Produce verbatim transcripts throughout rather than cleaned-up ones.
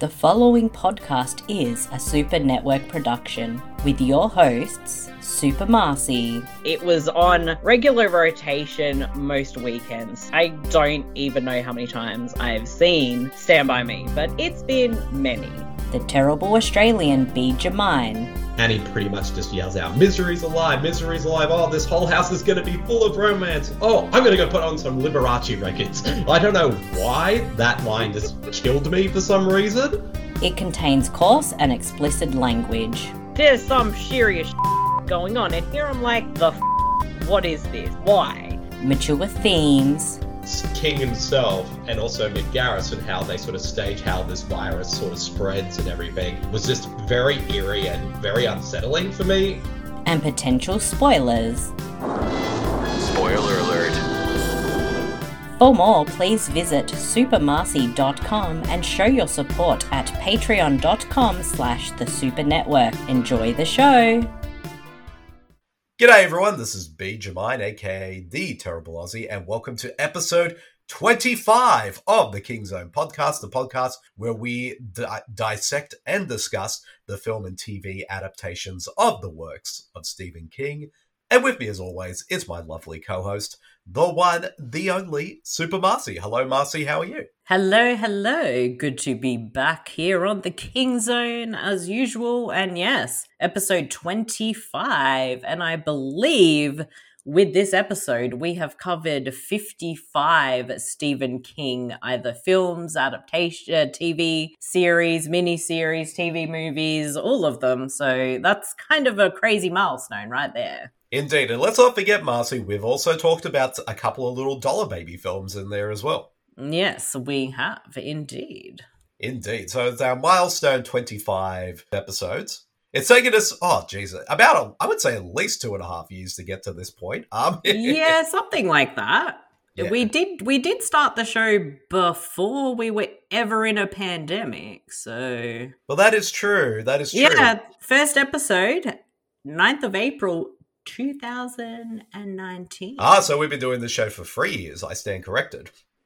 The following podcast is a Super Network production with your hosts, Super Marcy. It was on regular rotation most weekends. I don't even know how many times I've seen Stand By Me, but it's been many. The terrible Australian B. Jamine. And he pretty much just yells out, "Misery's alive, misery's alive, oh, this whole house is going to be full of romance. Oh, I'm going to go put on some Liberace records." I don't know why that line just killed me for some reason. It contains coarse and explicit language. There's some serious going on, and here I'm like, the f***, what is this? Why? Mature themes. King himself and also Mick Garris and how they sort of stage how this virus sort of spreads and everything was just very eerie and very unsettling for me. And potential spoilers. Spoiler alert. For more, please visit super marcy dot com and show your support at patreon dot com slash the super network. Enjoy the show. G'day everyone, this is B. Jamine, aka The Terrible Aussie, and welcome to episode twenty-five of the King Zone podcast, the podcast where we di- dissect and discuss the film and T V adaptations of the works of Stephen King. And with me as always is my lovely co-host, the one, the only, Super Marcy. Hello Marcy, how are you? Hello, hello. Good to be back here on the King Zone as usual. And yes, episode twenty-five. And I believe with this episode, we have covered fifty-five Stephen King, either films, adaptation, T V series, miniseries, T V movies, all of them. So that's kind of a crazy milestone right there. Indeed. And let's not forget, Marcy, we've also talked about a couple of little dollar baby films in there as well. Yes, we have, indeed. Indeed. So it's our milestone twenty-five episodes. It's taken us, oh, geez, about, a, I would say at least two and a half years to get to this point. Um, yeah, something like that. Yeah. We did we did start the show before we were ever in a pandemic, so... Well, that is true. That is true. Yeah, first episode, ninth of April, two thousand nineteen. Ah, so we've been doing this show for three years. I stand corrected.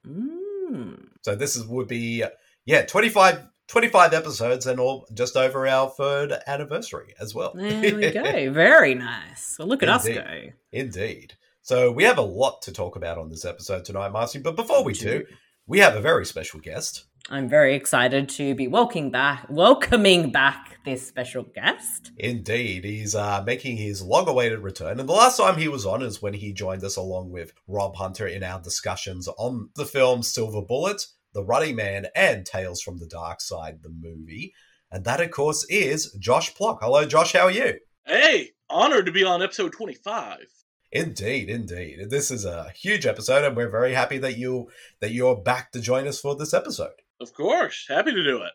Mm. So this is would be, yeah, twenty-five, twenty-five episodes and all just over our third anniversary as well. There we go. Very nice. Well, look at Indeed. us go. Indeed. So we have a lot to talk about on this episode tonight, Marcy. But before we do, we have a very special guest. I'm very excited to be welcoming back, welcoming back this special guest. Indeed. He's uh, making his long-awaited return. And the last time he was on is when he joined us along with Rob Hunter in our discussions on the film Silver Bullet, The Running Man, and Tales from the Dark Side, the movie. And that, of course, is Josh Plock. Hello, Josh. How are you? Hey, honored to be on episode twenty-five. Indeed, indeed. This is a huge episode, and we're very happy that you that you're back to join us for this episode. Of course, happy to do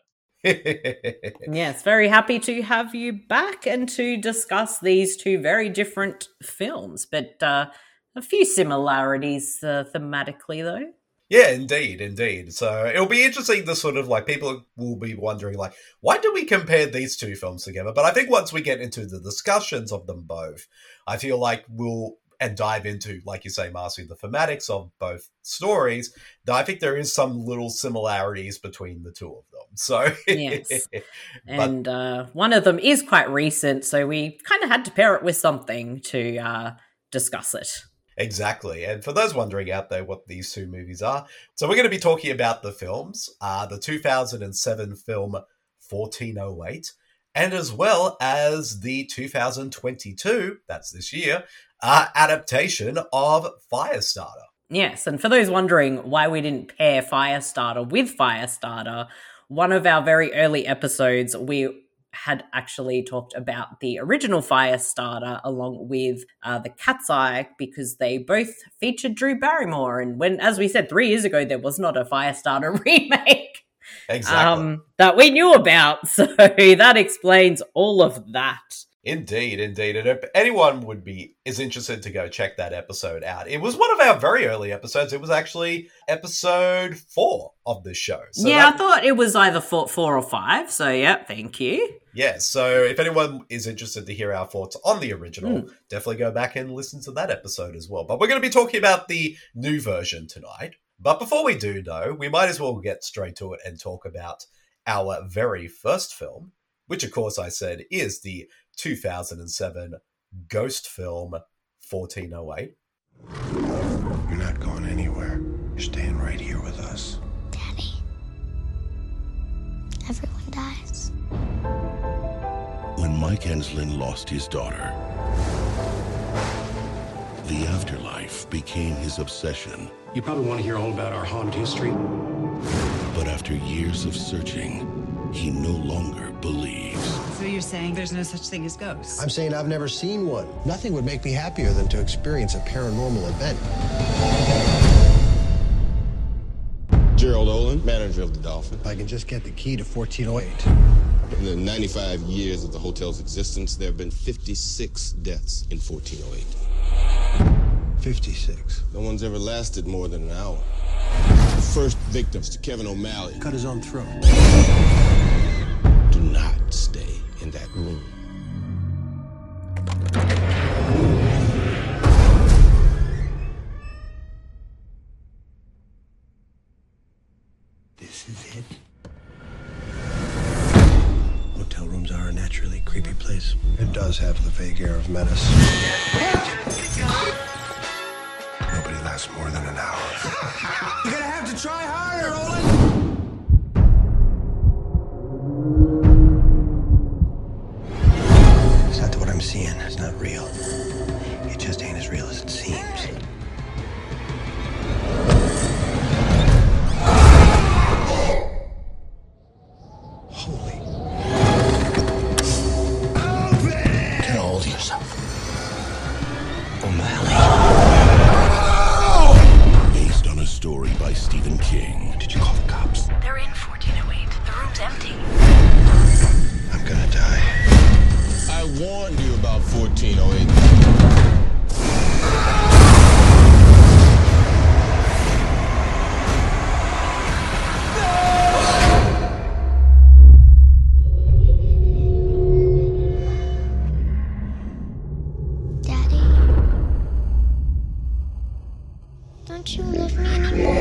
it. Yes, very happy to have you back and to discuss these two very different films, but uh, a few similarities uh, thematically, though. Yeah, indeed, indeed. So it'll be interesting to sort of like, people will be wondering like, why do we compare these two films together? But I think once we get into the discussions of them both, I feel like we'll, and dive into, like you say, Marcy, the thematics of both stories, that I think there is some little similarities between the two of them. So yes. but, And uh, one of them is quite recent, so we kind of had to pair it with something to uh, discuss it. Exactly. And for those wondering out there what these two movies are, so we're going to be talking about the films, uh, the two thousand seven film fourteen oh eight, and as well as the two thousand twenty-two, that's this year, uh, adaptation of Firestarter. Yes, and for those wondering why we didn't pair Firestarter with Firestarter, one of our very early episodes, we had actually talked about the original Firestarter along with uh, the Cat's Eye, because they both featured Drew Barrymore. And when, as we said, three years ago, there was not a Firestarter remake Exactly. um, that we knew about. So that explains all of that. Indeed, indeed. And if anyone would be is interested to go check that episode out, it was one of our very early episodes. It was actually episode four of this show. So yeah, that, I thought it was either four, four or five. So yeah, thank you. yeah, so if anyone is interested to hear our thoughts on the original, Mm. definitely go back and listen to that episode as well. But we're going to be talking about the new version tonight. But before we do, though, we might as well get straight to it and talk about our very first film, which of course I said is the two thousand seven ghost film fourteen oh eight. You're not going anywhere. You're staying right here with us. Daddy, everyone dies. When Mike Enslin lost his daughter, the afterlife became his obsession. You probably want to hear all about our haunted history. But after years of searching, he no longer believes. So you're saying there's no such thing as ghosts? I'm saying I've never seen one. Nothing would make me happier than to experience a paranormal event. Gerald Olin, manager of the Dolphin. If I can just get the key to fourteen oh eight. In the ninety-five years of the hotel's existence, there have been fifty-six deaths in fourteen oh eight. fifty-six. No one's ever lasted more than an hour. The first victims to Kevin O'Malley. Cut his own throat. Do not stay in that room. This is it. Hotel rooms are a naturally creepy place. It does have the vague air of menace. Nobody lasts more than an hour. You're gonna have to try harder, Olin! It's not that what I'm seeing is not real. It just ain't as real as it seems. Holy. Get a hold of yourself. O'Malley. Based on a story by Stephen King. Did you call the cops? They're in fourteen oh eight. The room's empty. I'm gonna die. I warned you about fourteen oh eight. Daddy, don't you love me anymore?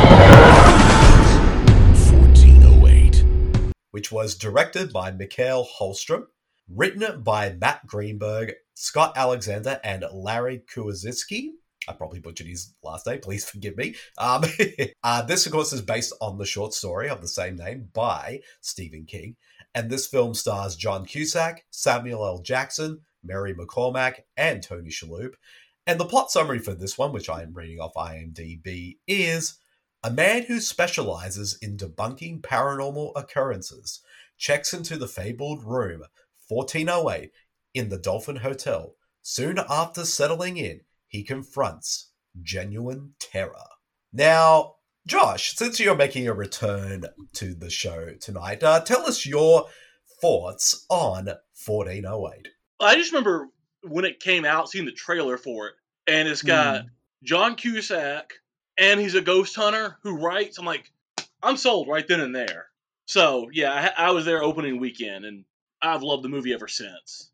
fourteen oh eight. Which was directed by Mikhail Holstrom, written by Matt Greenberg, Scott Alexander, and Larry Kuwaszewski. I probably butchered his last name, please forgive me. Um, uh, this, of course, is based on the short story of the same name by Stephen King. And this film stars John Cusack, Samuel L. Jackson, Mary McCormack, and Tony Shalhoub. And the plot summary for this one, which I am reading off IMDb, is a man who specializes in debunking paranormal occurrences checks into the fabled room fourteen oh eight in the Dolphin Hotel. Soon after settling in, he confronts genuine terror. Now, Josh, since you're making a return to the show tonight, uh, tell us your thoughts on fourteen oh eight. I just remember when it came out, seeing the trailer for it, and it's got mm. John Cusack, and he's a ghost hunter who writes. I'm like, I'm sold right then and there. So, yeah, I, I was there opening weekend, and I've loved the movie ever since.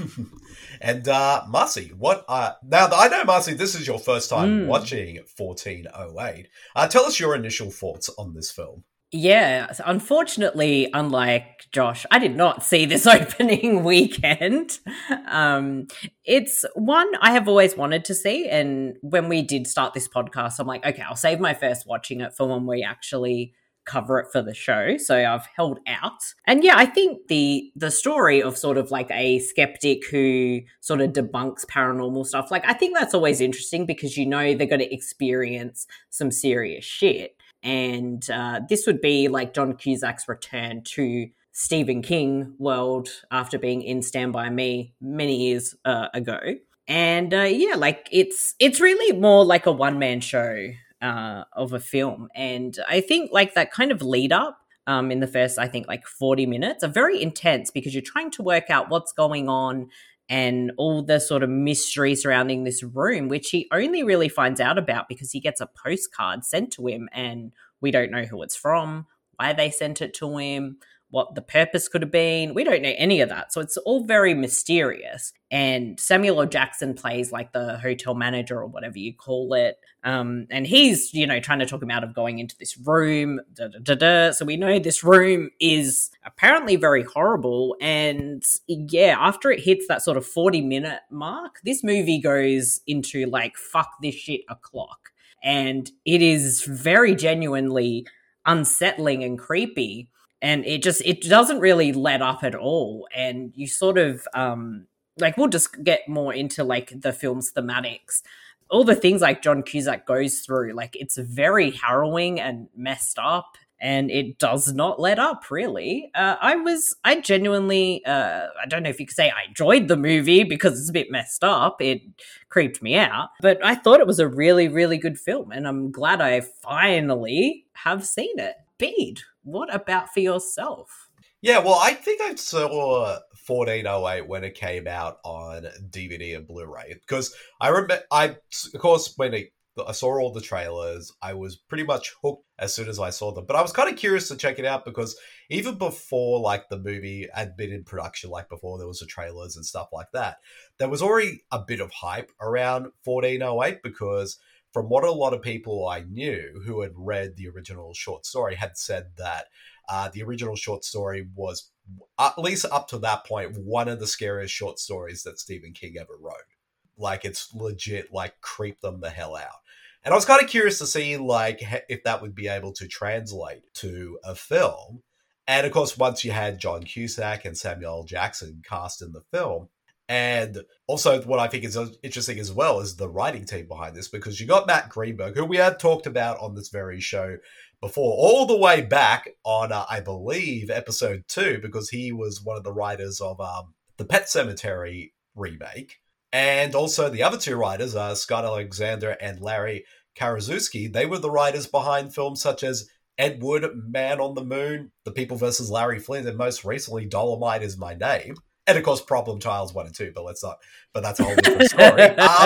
And uh, Marcy, what? Uh, now I know, Marcy, this is your first time Mm. watching fourteen oh eight. Uh, tell us your initial thoughts on this film. Yeah, unfortunately, unlike Josh, I did not see this opening weekend. Um, it's one I have always wanted to see, and when we did start this podcast, I'm like, okay, I'll save my first watching it for when we actually cover it for the show. So I've held out. And yeah, I think the the story of sort of like a skeptic who sort of debunks paranormal stuff, like I think that's always interesting because you know they're going to experience some serious shit. And uh, this would be like John Cusack's return to Stephen King world after being in Stand By Me many years uh, ago. And uh, yeah, like it's it's really more like a one-man show uh, of a film. And I think like that kind of lead up um, in the first, I think like forty minutes are very intense because you're trying to work out what's going on and all the sort of mystery surrounding this room, which he only really finds out about because he gets a postcard sent to him and we don't know who it's from, why they sent it to him, what the purpose could have been. We don't know any of that. So it's all very mysterious. And Samuel L. Jackson plays like the hotel manager or whatever you call it. Um, and he's, you know, trying to talk him out of going into this room. Da, da, da, da. So we know this room is apparently very horrible. And yeah, after it hits that sort of forty minute mark, this movie goes into like, fuck this shit o'clock. And it is very genuinely unsettling and creepy. And it just, it doesn't really let up at all. And you sort of, um, like, we'll just get more into like the film's thematics. All the things like John Cusack goes through, like it's very harrowing and messed up, and it does not let up, really. Uh, I was, I genuinely, uh, I don't know if you could say I enjoyed the movie because it's a bit messed up. It creeped me out, but I thought it was a really, really good film, and I'm glad I finally have seen it. Bede, what about for yourself? Yeah, well, I think I saw fourteen oh eight when it came out on D V D and Blu-ray, because I remember, I of course, when it, I saw all the trailers, I was pretty much hooked as soon as I saw them. But I was kind of curious to check it out because even before like the movie had been in production, like before there was the trailers and stuff like that, there was already a bit of hype around fourteen oh eight because from what a lot of people I knew who had read the original short story had said that uh, the original short story was, at least up to that point, one of the scariest short stories that Stephen King ever wrote. Like, it's legit, like, creeped them the hell out. And I was kind of curious to see, like, if that would be able to translate to a film. And, of course, once you had John Cusack and Samuel L. Jackson cast in the film, and also what I think is interesting as well is the writing team behind this, because you got Matt Greenberg, who we had talked about on this very show before, all the way back on, uh, I believe, episode two, because he was one of the writers of um, the Pet Sematary remake. And also the other two writers, uh, Scott Alexander and Larry Karaszewski, they were the writers behind films such as Ed Wood, Man on the Moon, The People versus Larry Flint, and most recently, Dolomite Is My Name. And of course, Problem Child's one and two, but let's not, but that's a whole different story. um,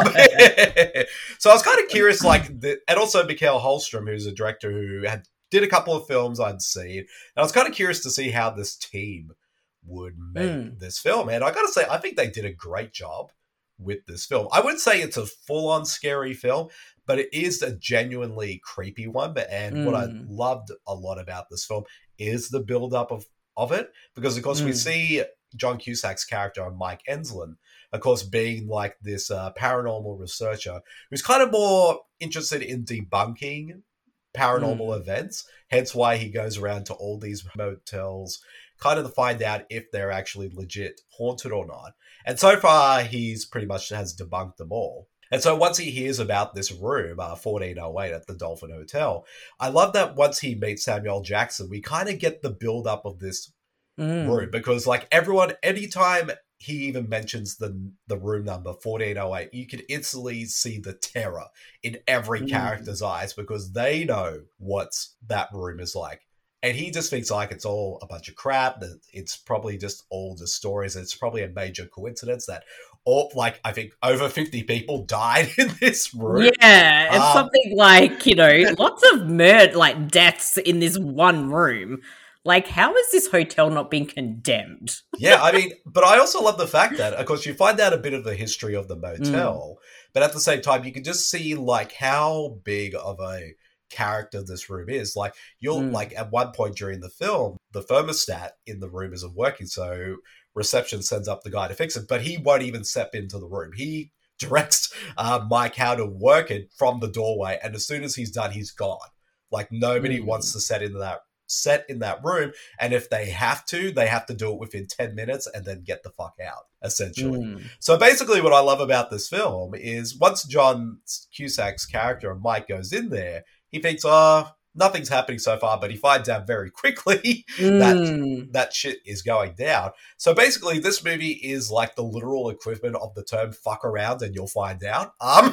so I was kind of curious, like, the, and also Mikael Holmstrom, who's a director who had did a couple of films I'd seen. And I was kind of curious to see how this team would make mm. this film. And I got to say, I think they did a great job with this film. I wouldn't say it's a full-on scary film, but it is a genuinely creepy one. And mm. what I loved a lot about this film is the build-up of, of it. Because, of course, mm. we see John Cusack's character, Mike Enslin, of course, being like this uh, paranormal researcher who's kind of more interested in debunking paranormal mm. events. Hence why he goes around to all these motels, kind of to find out if they're actually legit haunted or not. And so far, he's pretty much has debunked them all. And so once he hears about this room, uh, fourteen oh eight at the Dolphin Hotel, I love that once he meets Samuel Jackson, we kind of get the build-up of this mm. room. Because, like, everyone, anytime he even mentions the the room number, fourteen oh eight, you can instantly see the terror in every mm. character's eyes because they know what that room is like. And he just thinks like it's all a bunch of crap, that it's probably just all just stories. It's probably a major coincidence that all, like, I think over fifty people died in this room. Yeah, it's um, something like, you know, lots of murder, like deaths in this one room. Like, how is this hotel not being condemned? Yeah, I mean, but I also love the fact that, of course, you find out a bit of the history of the motel, mm. but at the same time, you can just see, like, how big of a character this room is. Like, you'll, mm. like, at one point during the film, the thermostat in the room isn't working, so reception sends up the guy to fix it, but he won't even step into the room. He directs uh, Mike how to work it from the doorway, and as soon as he's done, he's gone. Like, nobody mm. wants to set into that set in that room, and if they have to, they have to do it within ten minutes and then get the fuck out, essentially. Mm. So basically what I love about this film is once John Cusack's character and Mike goes in there, he thinks, oh, nothing's happening so far, but he finds out very quickly mm. that that shit is going down. So basically this movie is like the literal equivalent of the term fuck around and you'll find out. Um,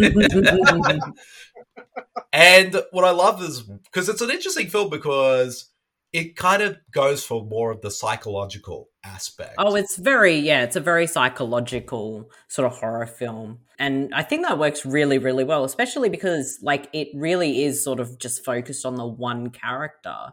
and what I love is, because it's an interesting film because it kind of goes for more of the psychological aspect. Oh, it's very, yeah, it's a very psychological sort of horror film. And I think that works really, really well, especially because, like, it really is sort of just focused on the one character.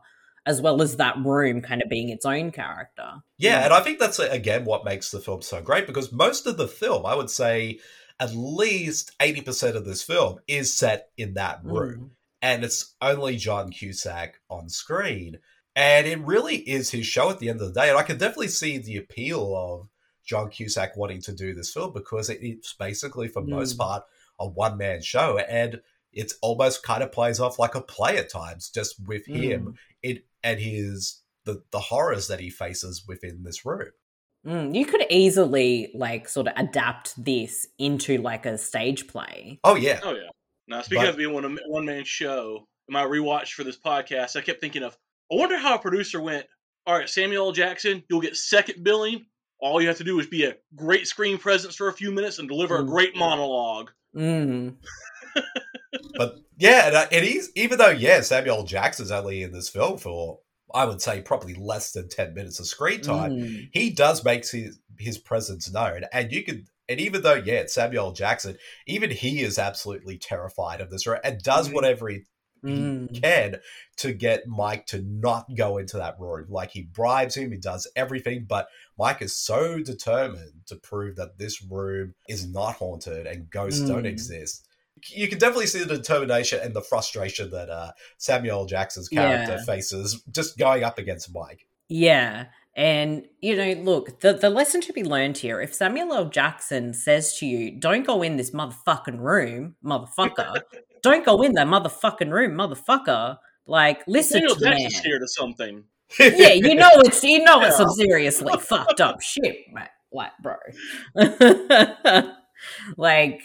as well as that room kind of being its own character. Yeah, and I think that's, again, what makes the film so great, because most of the film, I would say at least eighty percent of this film is set in that room. Mm. And it's only John Cusack on screen. And it really is his show at the end of the day. And I can definitely see the appeal of John Cusack wanting to do this film, because it's basically, for mm. most part, a one-man show. And it's almost kind of plays off like a play at times, just with mm. him it, and his the, the horrors that he faces within this room. Mm, you could easily, like, sort of adapt this into, like, a stage play. Oh, yeah. Oh, yeah. Now, speaking but, of being one a one-man show, in my rewatch for this podcast, I kept thinking of, I wonder how a producer went, all right, Samuel L. Jackson, you'll get second billing. All you have to do is be a great screen presence for a few minutes and deliver mm. a great monologue. Mm. But, yeah, and, uh, and he's, even though, yeah, Samuel L. Jackson's only in this film for, I would say, probably less than ten minutes of screen time, mm. he does make his, his presence known. And you could, and even though, yeah, it's Samuel L. Jackson, even he is absolutely terrified of this, right? And does mm. whatever he, mm. he can to get Mike to not go into that room. Like, he bribes him, he does everything, but Mike is so determined to prove that this room is not haunted and ghosts mm. don't exist. You can definitely see the determination and the frustration that uh, Samuel L. Jackson's character yeah. faces just going up against Mike. Yeah. And, you know, look, the, the lesson to be learned here, if Samuel L. Jackson says to you, don't go in this motherfucking room, motherfucker, don't go in that motherfucking room, motherfucker, like, listen Samuel to me. Jackson's scared of something. Yeah, you know it's, you know yeah. it's some seriously fucked up shit, man. Like, bro. Like...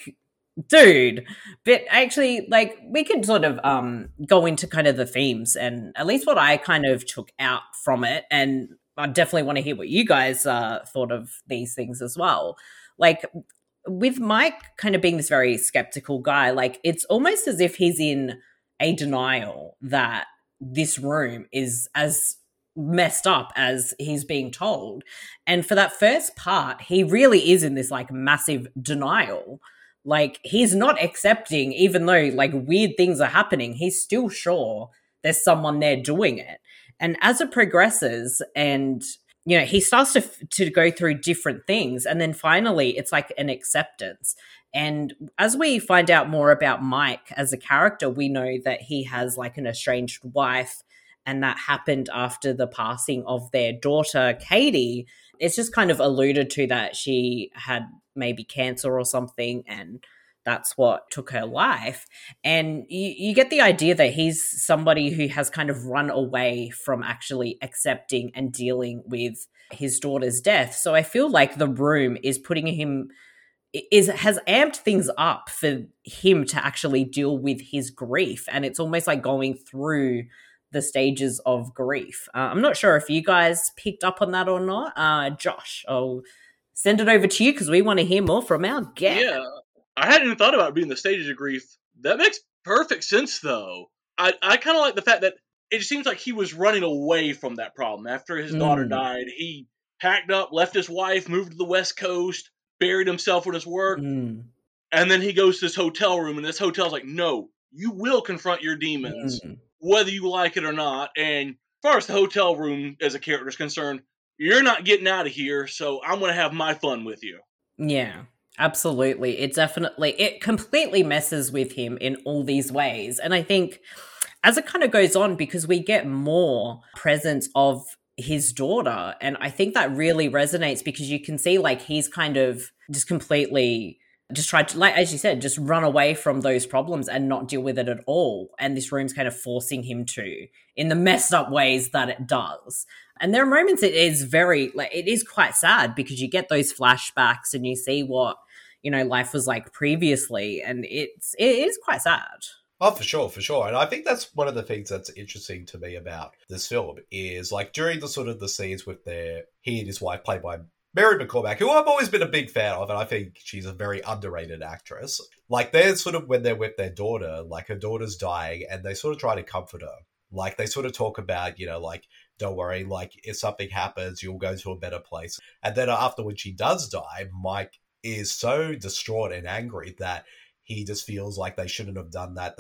Dude, but actually, like, we could sort of um go into kind of the themes, and at least what I kind of took out from it, and I definitely want to hear what you guys uh, thought of these things as well. Like, with Mike kind of being this very skeptical guy, like, it's almost as if he's in a denial that this room is as messed up as he's being told. And for that first part, he really is in this, like, massive denial. Like, he's not accepting, even though, like, weird things are happening, he's still sure there's someone there doing it. And as it progresses and, you know, he starts to to go through different things, and then finally it's like an acceptance. And as we find out more about Mike as a character, we know that he has, like, an estranged wife, and that happened after the passing of their daughter, Katie. It's just kind of alluded to that she had maybe cancer or something, and that's what took her life. And you, you get the idea that he's somebody who has kind of run away from actually accepting and dealing with his daughter's death. So I feel like the room is putting him, is has amped things up for him to actually deal with his grief. And it's almost like going through the stages of grief. Uh, I'm not sure if you guys picked up on that or not. Uh, Josh, I'll send it over to you because we want to hear more from our guest. Yeah, I hadn't even thought about it being the stages of grief. That makes perfect sense, though. I, I kind of like the fact that it seems like he was running away from that problem. After his mm. daughter died, he packed up, left his wife, moved to the West Coast, buried himself with his work, mm. and then he goes to this hotel room, and this hotel's like, no, you will confront your demons, mm. whether you like it or not. And as far as the hotel room as a character is concerned, you're not getting out of here, so I'm going to have my fun with you. Yeah, absolutely. It definitely, it completely messes with him in all these ways. And I think as it kind of goes on, because we get more presence of his daughter, and I think that really resonates because you can see, like, he's kind of just completely just tried to, like, as you said, just run away from those problems and not deal with it at all. And this room's kind of forcing him to, in the messed up ways that it does. And there are moments it is very, like, it is quite sad because you get those flashbacks and you see what, you know, life was like previously. And it's, it is quite sad. Oh, for sure, for sure. And I think that's one of the things that's interesting to me about this film is, like, during the sort of the scenes with their, he and his wife, played by Mary McCormack, who I've always been a big fan of, and I think she's a very underrated actress. Like, they're sort of, when they're with their daughter, like, her daughter's dying, and they sort of try to comfort her. Like, they sort of talk about, you know, like, don't worry, like, if something happens, you'll go to a better place. And then after, when she does die, Mike is so distraught and angry that he just feels like they shouldn't have done that. They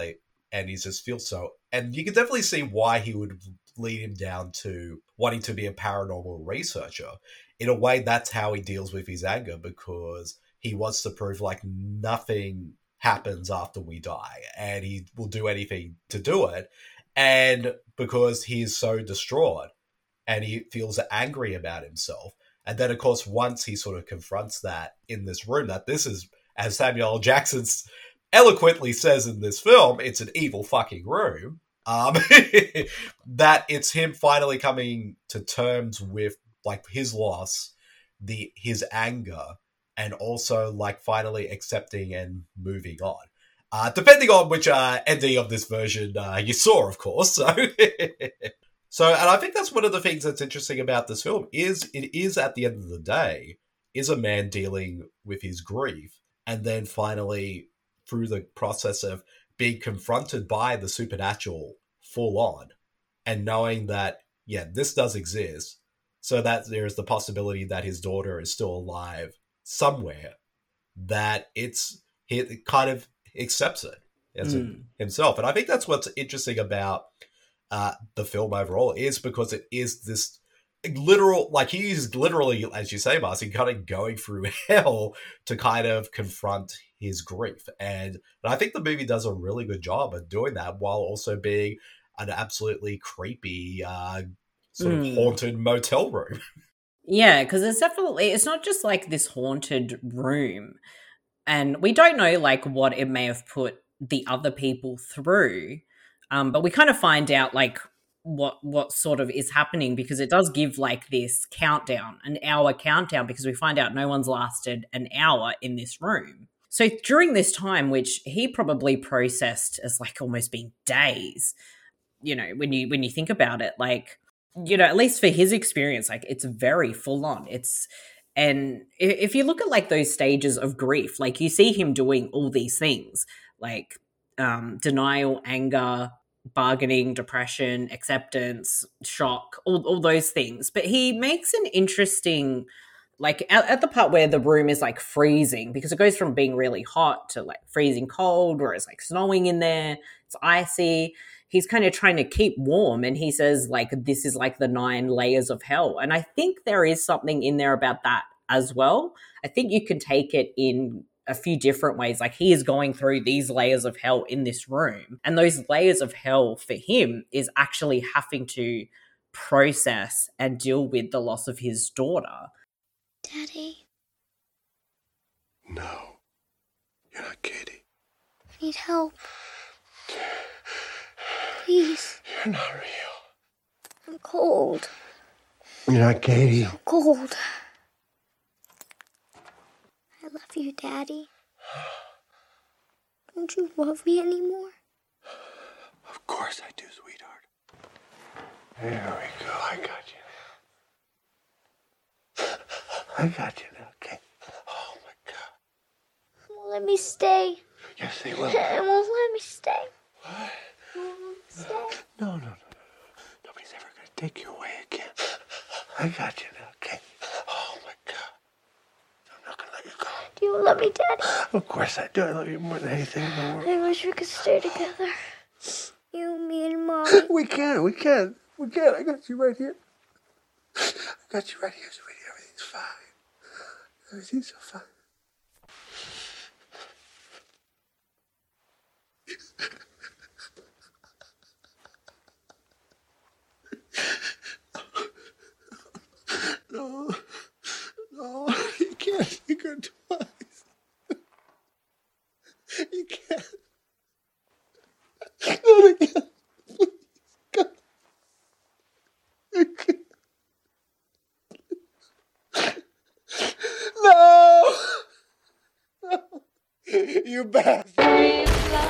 and he just feels so. And you can definitely see why he would lead him down to wanting to be a paranormal researcher. In a way, that's how he deals with his anger, because he wants to prove like nothing happens after we die, and he will do anything to do it. And because he is so distraught and he feels angry about himself. And then, of course, once he sort of confronts that in this room, that this is, as Samuel L. Jackson eloquently says in this film, it's an evil fucking room. Um, that it's him finally coming to terms with like his loss, the his anger, and also like finally accepting and moving on. Uh, depending on which uh, ending of this version uh, you saw, of course. So, so, and I think that's one of the things that's interesting about this film is it is at the end of the day is a man dealing with his grief, and then finally through the process of being confronted by the supernatural full on, and knowing that yeah, this does exist, so that there is the possibility that his daughter is still alive somewhere, that it's he kind of accepts it as mm. himself. And I think that's what's interesting about uh, the film overall, is because it is this literal, like he's literally, as you say, Marcy, kind of going through hell to kind of confront his grief. And, and I think the movie does a really good job of doing that while also being an absolutely creepy uh, sort mm. of haunted motel room. Yeah, because it's definitely, it's not just like this haunted room. And we don't know like what it may have put the other people through. Um, but we kind of find out like what what sort of is happening, because it does give like this countdown, an hour countdown, because we find out no one's lasted an hour in this room. So during this time, which he probably processed as like almost being days, you know, when you when you think about it, like, you know, at least for his experience, like it's very full on. It's And if you look at like those stages of grief, like you see him doing all these things, like um, denial, anger, bargaining, depression, acceptance, shock, all, all those things. But he makes an interesting, like at, at the part where the room is like freezing, because it goes from being really hot to like freezing cold, where it's like snowing in there, it's icy. He's kind of trying to keep warm, and he says like this is like the nine layers of hell. And I think there is something in there about that as well. I think you can take it in a few different ways. Like he is going through these layers of hell in this room, and those layers of hell for him is actually having to process and deal with the loss of his daughter. Daddy? No, you're not Katie. I need help. Please. You're not real. I'm cold. You're not Katie. I'm cold. I love you, Daddy. Don't you love me anymore? Of course I do, sweetheart. There we go. I got you now. I got you now, okay? Oh, my God. They won't let me stay. Yes, they will. They won't let me stay. What? They won't let me stay. No, no, no, no. Nobody's ever going to take you away again. I got you now, okay? Oh, my God. I'm not going to let you go. Do you love me, Daddy? Of course I do. I love you more than anything in the world. I wish we could stay together. You, me, and Mommy. We can, we can. We can. I got you right here. I got you right here, sweetie. Everything's fine. Everything's so fine. No, no, you can't. You can't twice. You can't. Not again. Please, God. You can't. No! No! You bastard!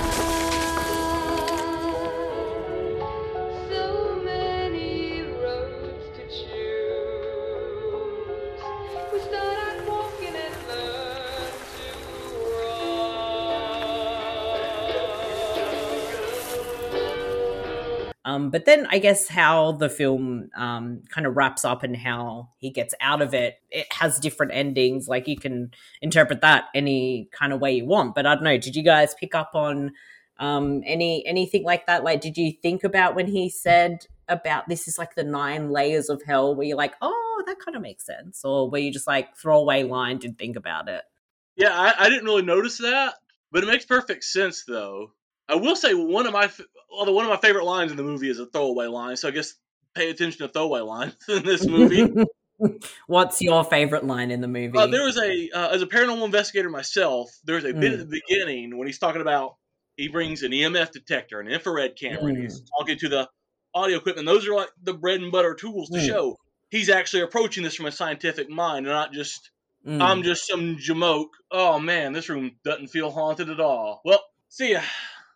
Um, but then I guess how the film um, kind of wraps up and how he gets out of it, it has different endings. Like you can interpret that any kind of way you want. But I don't know, did you guys pick up on Um, any anything like that? Like, did you think about when he said about this is like the nine layers of hell? Were you like, oh, that kind of makes sense, or were you just like throwaway line? Didn't think about it. Yeah, I, I didn't really notice that, but it makes perfect sense though. I will say one of my although one of my favorite lines in the movie is a throwaway line, so I guess pay attention to throwaway lines in this movie. What's your favorite line in the movie? Uh, there was a uh, as a paranormal investigator myself, there's a Mm. bit at the beginning when he's talking about he brings an E M F detector, an infrared camera, and Mm. he's talking to the audio equipment. Those are like the bread and butter tools to Mm. show he's actually approaching this from a scientific mind, and not just Mm. I'm just some jamoke. Oh man, this room doesn't feel haunted at all. Well, see ya.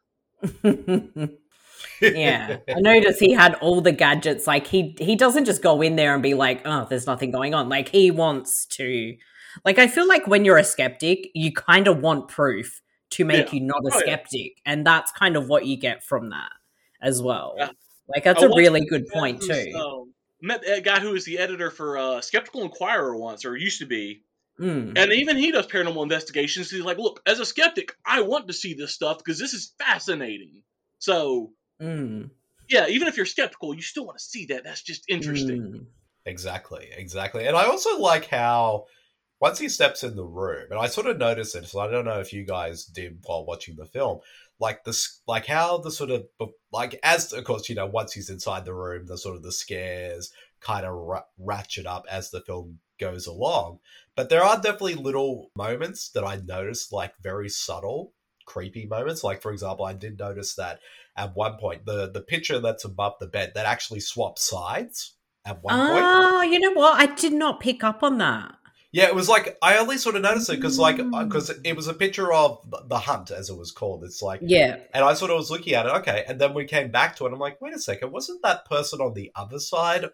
Yeah, I noticed he had all the gadgets. Like he he doesn't just go in there and be like, oh, there's nothing going on. Like he wants to. Like I feel like when you're a skeptic, you kind of want proof to make Yeah. you not a Oh, yeah. skeptic, and that's kind of what you get from that as well. Yeah. Like that's I a watched really the good guy point who's, too. um, met a guy who was the editor for uh, Skeptical Inquirer once, or used to be. Mm. And even he does paranormal investigations. He's like, look, as a skeptic, I want to see this stuff because this is fascinating. So, Mm. yeah, even if you're skeptical, you still want to see that. That's just interesting. Mm. Exactly, exactly. And I also like how once he steps in the room, and I sort of noticed it, so I don't know if you guys did while watching the film, like this, like how the sort of, like as, of course, you know, once he's inside the room, the sort of the scares kind of ra- ratchet up as the film goes along. But there are definitely little moments that I noticed, like very subtle, creepy moments. Like, for example, I did notice that at one point, the, the picture that's above the bed, that actually swaps sides at one point. Oh, you know what? I did not pick up on that. Yeah, it was like, I only sort of noticed it because like, because it was a picture of The Hunt, as it was called. It's like, Yeah. and I sort of was looking at it, okay, and then we came back to it, and I'm like, wait a second, wasn't that person on the other side of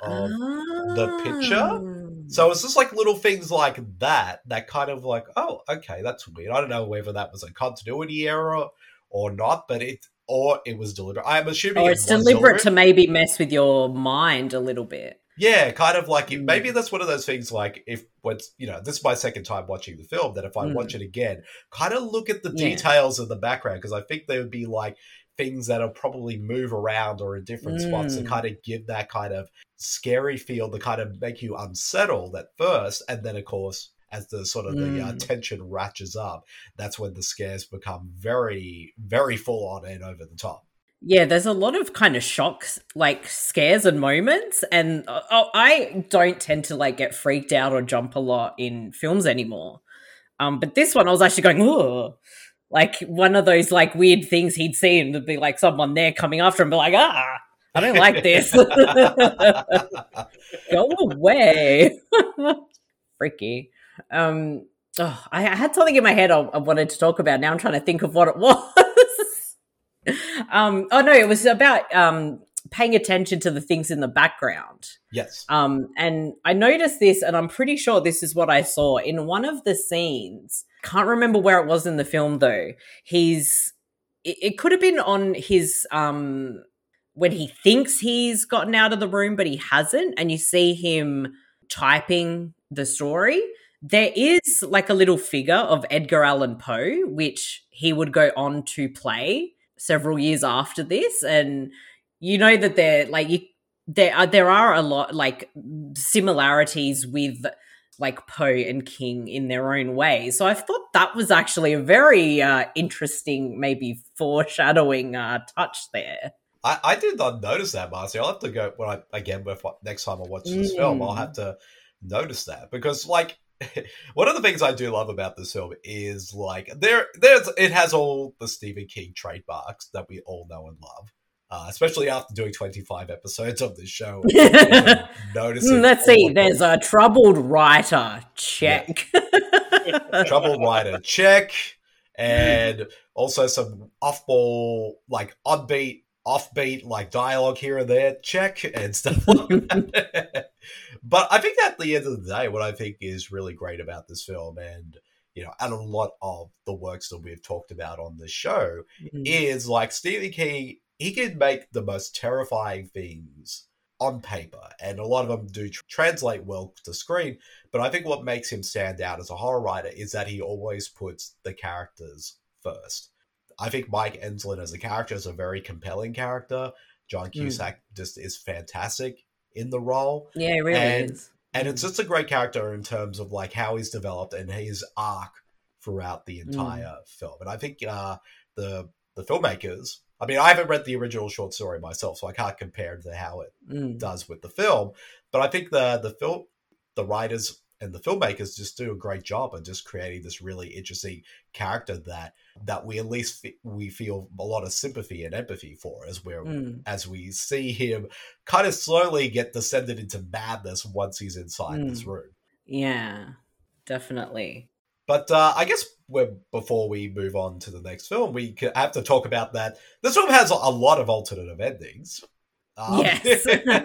the picture? So it's just like little things like that, that kind of like, oh, okay, that's weird. I don't know whether that was a continuity error or not, but it, or it was deliberate. I'm assuming Or it it's was deliberate to maybe mess with your mind a little bit. Yeah, kind of like it, maybe that's one of those things. Like if what's you know, this is my second time watching the film. That if I Mm. watch it again, kind of look at the Yeah. details of the background because I think there would be like things that'll probably move around or in different spots to Mm. kind of give that kind of scary feel to kind of make you unsettled at first, and then of course as the sort of the uh, Mm. tension ratchets up, that's when the scares become very, very full on and over the top. Yeah, there's a lot of kind of shocks, like scares and moments, and uh, oh, I don't tend to like get freaked out or jump a lot in films anymore. Um, but this one, I was actually going, oh, like one of those like weird things he'd see, and there'd be like someone there coming after him, be like, ah, I don't like this. Go away, freaky. Um, oh, I, I had something in my head I, I wanted to talk about. Now I'm trying to think of what it was. Um, oh no, it was about um, paying attention to the things in the background. Yes. Um, and I noticed this, and I'm pretty sure this is what I saw in one of the scenes. Can't remember where it was in the film though. He's it, it could have been on his um when he thinks he's gotten out of the room, but he hasn't, and you see him typing the story. There is like a little figure of Edgar Allan Poe, which he would go on to play several years after this, and you know that there like you there are there are a lot like similarities with like Poe and King in their own way. So I thought that was actually a very uh, interesting, maybe foreshadowing uh, touch there. I, I did not notice that, Marcy. I'll have to go when I again if, next time I watch this Mm. film, I'll have to notice that because like one of the things I do love about this film is like there there's it has all the Stephen King trademarks that we all know and love. Uh, especially after doing twenty-five episodes of this show. Noticing Let's see, there's a troubled writer, check. Yeah. Troubled writer, check. And also some off-ball, like upbeat, offbeat, like dialogue here and there, check, and stuff like that. But I think at the end of the day, what I think is really great about this film, and you know, and a lot of the works that we've talked about on this show, Mm. is like Stephen King. He can make the most terrifying things on paper, and a lot of them do tr- translate well to screen. But I think what makes him stand out as a horror writer is that he always puts the characters first. I think Mike Enslin as a character is a very compelling character. John Cusack Mm. just is fantastic in the role. Yeah, it really and, is. And Mm. it's just a great character in terms of like how he's developed and his arc throughout the entire Mm. film. And I think uh, the the filmmakers, I mean, I haven't read the original short story myself, so I can't compare it to how it Mm. does with the film. But I think the the film, the writers and the filmmakers just do a great job of just creating this really interesting character that that we at least f- we feel a lot of sympathy and empathy for as we're Mm. as we see him kind of slowly get descended into madness once he's inside this Mm. room. Yeah, definitely. But uh, I guess we're, before we move on to the next film, we c- have to talk about that. This film has a lot of alternative endings. Um, Yes.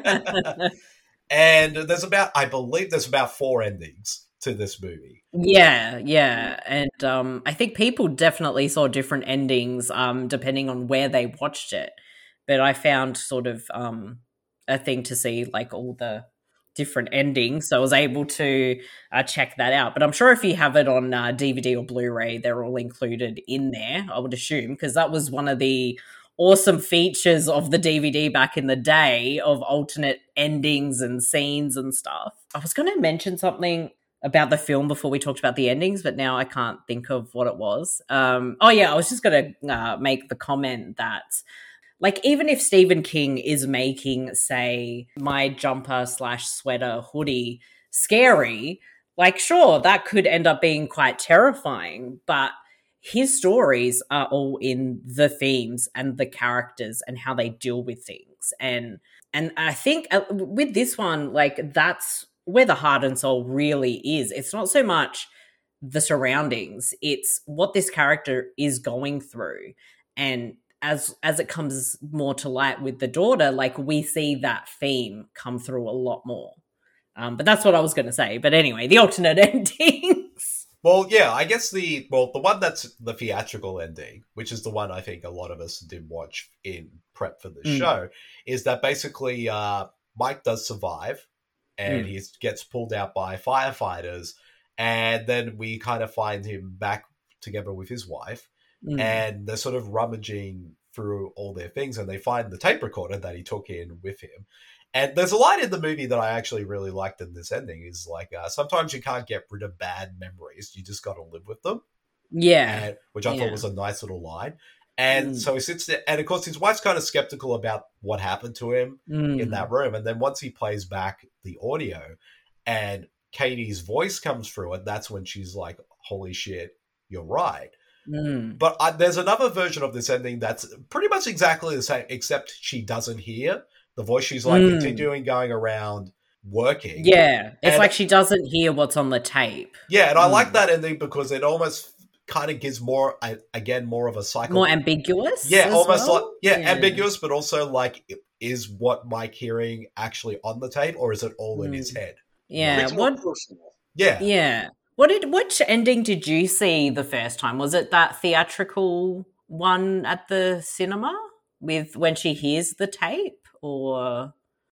and there's about, I believe there's about four endings to this movie. Yeah, yeah. And um, I think people definitely saw different endings um, depending on where they watched it. But I found sort of um, a thing to see like all the different endings. So I was able to uh, check that out. But I'm sure if you have it on uh, D V D or Blu-ray, they're all included in there, I would assume, because that was one of the awesome features of the D V D back in the day of alternate endings and scenes and stuff. I was going to mention something about the film before we talked about the endings, but now I can't think of what it was. Um, oh yeah, I was just going to uh, make the comment that like, even if Stephen King is making, say, my jumper slash sweater hoodie scary, like, sure, that could end up being quite terrifying, but his stories are all in the themes and the characters and how they deal with things. And and I think uh, with this one, like, that's where the heart and soul really is. It's not so much the surroundings, it's what this character is going through. And as as it comes more to light with the daughter, like, we see that theme come through a lot more. Um, but that's what I was going to say. But anyway, the alternate endings. Well, yeah, I guess the well the one that's the theatrical ending, which is the one I think a lot of us did watch in prep for the Mm. show, is that basically uh, Mike does survive, and Mm. he gets pulled out by firefighters, and then we kind of find him back together with his wife, Mm. and they're sort of rummaging through all their things, and they find the tape recorder that he took in with him. And there's a line in the movie that I actually really liked in this ending is like, uh, sometimes you can't get rid of bad memories. You just got to live with them. Yeah. And, which I Yeah. thought was a nice little line. And Mm. so he sits there, and of course his wife's kind of skeptical about what happened to him Mm. in that room. And then once he plays back the audio and Katie's voice comes through it, that's when she's like, holy shit, you're right. Mm. But I, there's another version of this ending that's pretty much exactly the same, except she doesn't hear the voice. She's like Mm. continuing going around working. Yeah. It's And- like she doesn't hear what's on the tape. Yeah, and I Mm. like that ending because it almost kind of gives more, uh, again, more of a cycle. More ambiguous. Yeah, as almost well? like, yeah, ambiguous, but also like, is what Mike hearing actually on the tape, or is it all in his Mm. head? Yeah. Makes it more What? personal. Yeah. Yeah. What did? Which ending did you see the first time? Was it that theatrical one at the cinema with when she hears the tape, or?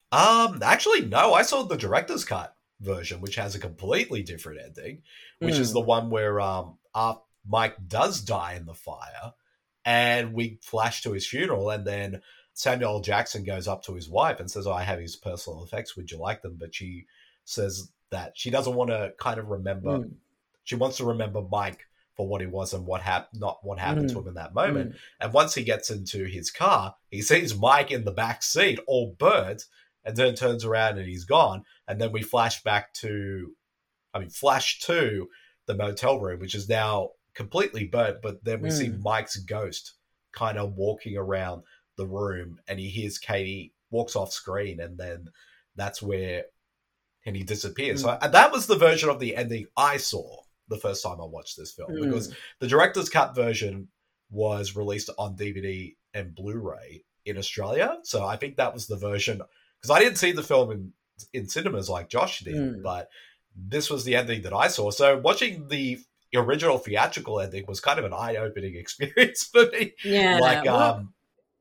Um, actually, no. I saw the director's cut version, which has a completely different ending, which is Mm. the one where um, uh, Mike does die in the fire, and we flash to his funeral, and then Samuel L. Jackson goes up to his wife and says, oh, I have his personal effects. Would you like them? But she says that she doesn't want to kind of remember. Mm. She wants to remember Mike for what he was and what happened, not what happened Mm. to him in that moment. Mm. And once he gets into his car, he sees Mike in the back seat, all burnt, and then turns around and he's gone. And then we flash back to, I mean, flash to the motel room, which is now completely burnt. But then we see Mm. Mike's ghost kind of walking around the room, and he hears Katie walks off screen, and then that's where, and he disappears. So and that was the version of the ending I saw the first time I watched this film, Mm. because the director's cut version was released on D V D and Blu-ray in Australia. So I think that was the version, because I didn't see the film in in cinemas like Josh did, Mm. but this was the ending that I saw. So watching the original theatrical ending was kind of an eye-opening experience for me. Yeah. Like, what- um,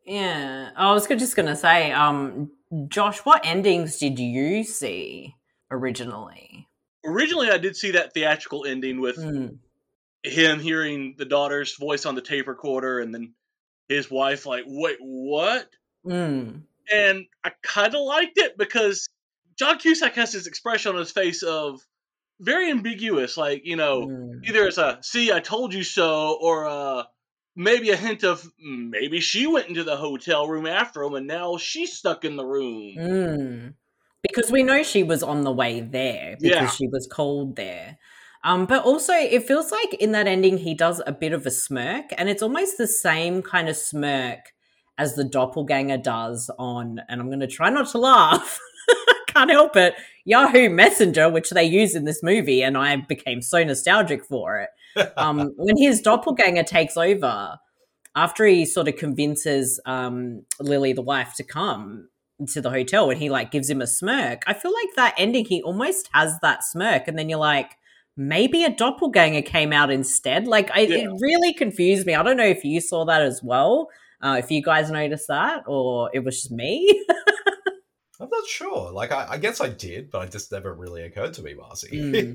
yeah. I was just going to say, um, Josh, what endings did you see originally? Originally, I did see that theatrical ending with Mm. him hearing the daughter's voice on the tape recorder, and then his wife like, wait, what? Mm. And I kind of liked it because John Cusack has this expression on his face of very ambiguous, like, you know, Mm. either it's a "see, I told you so," or uh, maybe a hint of maybe she went into the hotel room after him and now she's stuck in the room. Mm. Because we know she was on the way there because Yeah. she was called there. Um, but also, it feels like in that ending, he does a bit of a smirk, and it's almost the same kind of smirk as the doppelganger does on, and I'm going to try not to laugh, can't help it, Yahoo Messenger, which they use in this movie, and I became so nostalgic for it. Um, when his doppelganger takes over, after he sort of convinces um, Lily, the wife, to come to the hotel, and he like gives him a smirk, I feel like that ending, he almost has that smirk, and then you're like, maybe a doppelganger came out instead. Like, I, Yeah. it really confused me. I don't know if you saw that as well, uh, if you guys noticed that, or it was just me. I'm not sure. Like, I, I guess I did, but it just never really occurred to me, Marcy.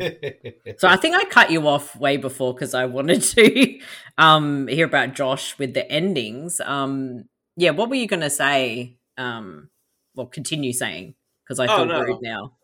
Mm. So I think I cut you off way before because I wanted to um, hear about Josh with the endings. Um, yeah, what were you going to say? Um, well, continue saying because I Oh, feel no. rude now.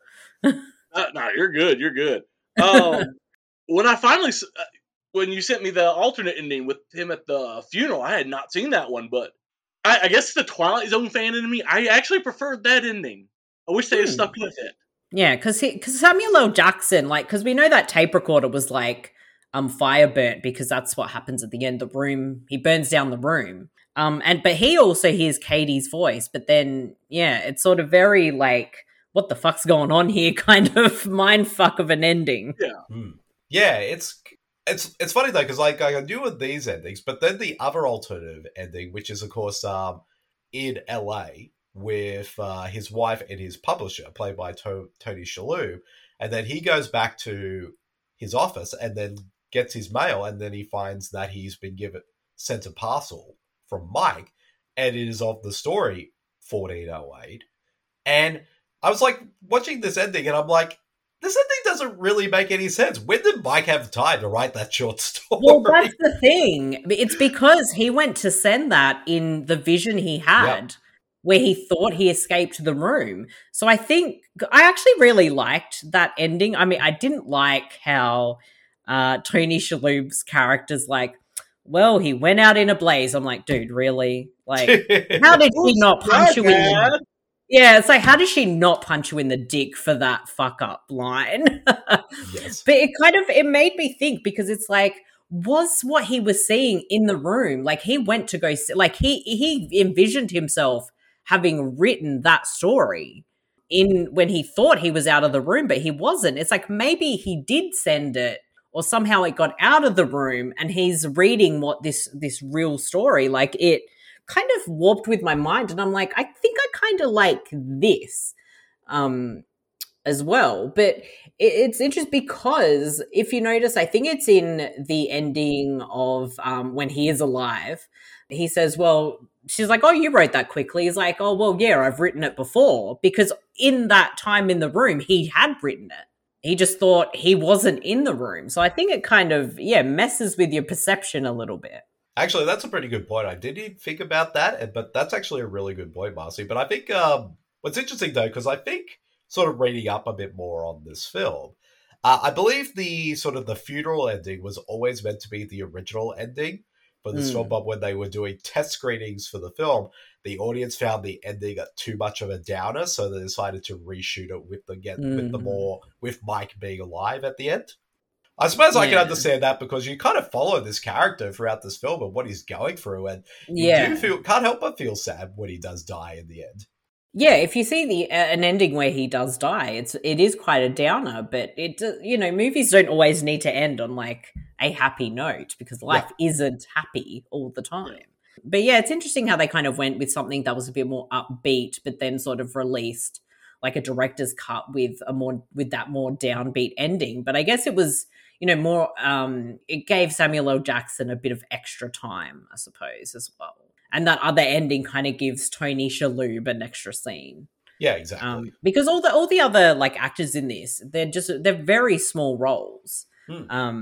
Uh, no, you're good. You're good. Um, when I finally, s- uh, when you sent me the alternate ending with him at the funeral, I had not seen that one, but I, I guess the Twilight Zone fan in me, I actually preferred that ending. I wish they had Hmm. stuck with it. Yeah, because because Samuel L. Jackson, like, because we know that tape recorder was like um fire burnt because that's what happens at the end. The room, he burns down the room. Um, and but he also hears Katie's voice, but then yeah, it's sort of very like, what the fuck's going on here? Kind of mind fuck of an ending. Yeah. Hmm. Yeah, it's it's it's funny though because like I knew of these endings, but then the other alternative ending, which is of course um in L A with uh, his wife and his publisher, played by to- Tony Shalhoub, and then he goes back to his office and then gets his mail, and then he finds that he's been given sent a parcel from Mike, and it is of the story fourteen oh eight, and I was like watching this ending, and I'm like, this ending doesn't really make any sense. When did Mike have time to write that short story? Well, that's the thing. It's because he went to send that in the vision he had, Yep. where he thought he escaped the room. So I think I actually really liked that ending. I mean, I didn't like how uh, Tony Shalhoub's character's like, well, he went out in a blaze. I'm like, dude, really? Like, how did he not punch you in the... Yeah, it's like, how does she not punch you in the dick for that fuck up line? Yes. But it kind of, it made me think because it's like, was what he was seeing in the room, like he went to go, see, like he he envisioned himself having written that story in when he thought he was out of the room, but he wasn't. It's like maybe he did send it, or somehow it got out of the room, and he's reading what this this real story, like it kind of warped with my mind, and I'm like, I think I kind of like this um as well. But it, it's interesting because if you notice, I think it's in the ending of um when he is alive, he says, well, she's like, oh, you wrote that quickly. He's like, oh, well, yeah, I've written it before, because in that time in the room he had written it. He just thought he wasn't in the room. So I think it kind of, yeah, messes with your perception a little bit. Actually, that's a pretty good point. I didn't even think about that, but that's actually a really good point, Marcy. But I think um, what's interesting, though, because I think sort of reading up a bit more on this film, uh, I believe the sort of the funeral ending was always meant to be the original ending for this Mm. film, but when they were doing test screenings for the film, the audience found the ending too much of a downer, so they decided to reshoot it with the get with the Mm. more with Mike being alive at the end. I suppose I can Yeah. understand that because you kind of follow this character throughout this film and what he's going through, and you Yeah. do feel can't help but feel sad when he does die in the end. Yeah, if you see the uh, an ending where he does die, it's it is quite a downer. But it do- you know, movies don't always need to end on like a happy note because life isn't happy all the time. But yeah, it's interesting how they kind of went with something that was a bit more upbeat, but then sort of released like a director's cut with a more with that more downbeat ending. But I guess it was, you know, more um it gave Samuel L. Jackson a bit of extra time, I suppose, as well. And that other ending kind of gives Tony Shalhoub an extra scene. Yeah, exactly. Um, because all the all the other like actors in this, they're just they're very small roles. Hmm. Um,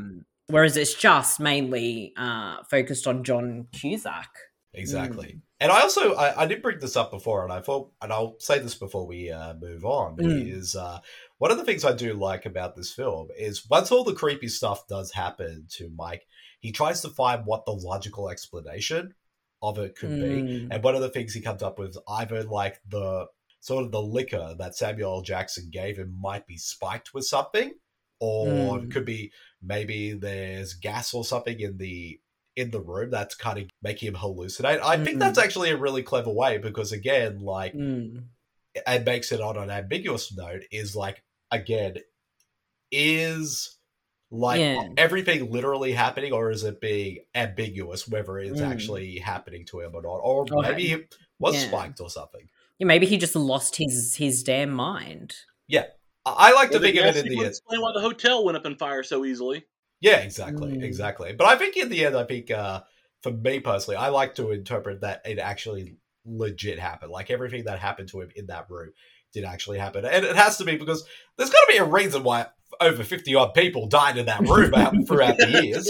Whereas it's just mainly uh, focused on John Cusack. Exactly. Mm. And I also, I, I did bring this up before, and I thought, and I'll say this before we uh, move on, Mm. is uh, one of the things I do like about this film is once all the creepy stuff does happen to Mike, he tries to find what the logical explanation of it could be. Mm. And one of the things he comes up with is either like the sort of the liquor that Samuel L. Jackson gave him might be spiked with something, or Mm. it could be maybe there's gas or something in the in the room that's kind of making him hallucinate. I think Mm. that's actually a really clever way because, again, like, Mm. it makes it on an ambiguous note is like, again, is like Yeah. everything literally happening, or is it being ambiguous whether it's Mm. actually happening to him or not? Or Or maybe ha- it was yeah. spiked or something. Yeah, maybe he just lost his his damn mind. Yeah. I I like to Well, the think of gas it in the would end. explain why the hotel went up in fire so easily. Yeah, exactly, Mm. exactly. But I think in the end, I think uh, for me personally, I like to interpret that it actually legit happened. Like everything that happened to him in that room did actually happen, and it has to be because there's got to be a reason why over fifty odd people died in that room out throughout the years.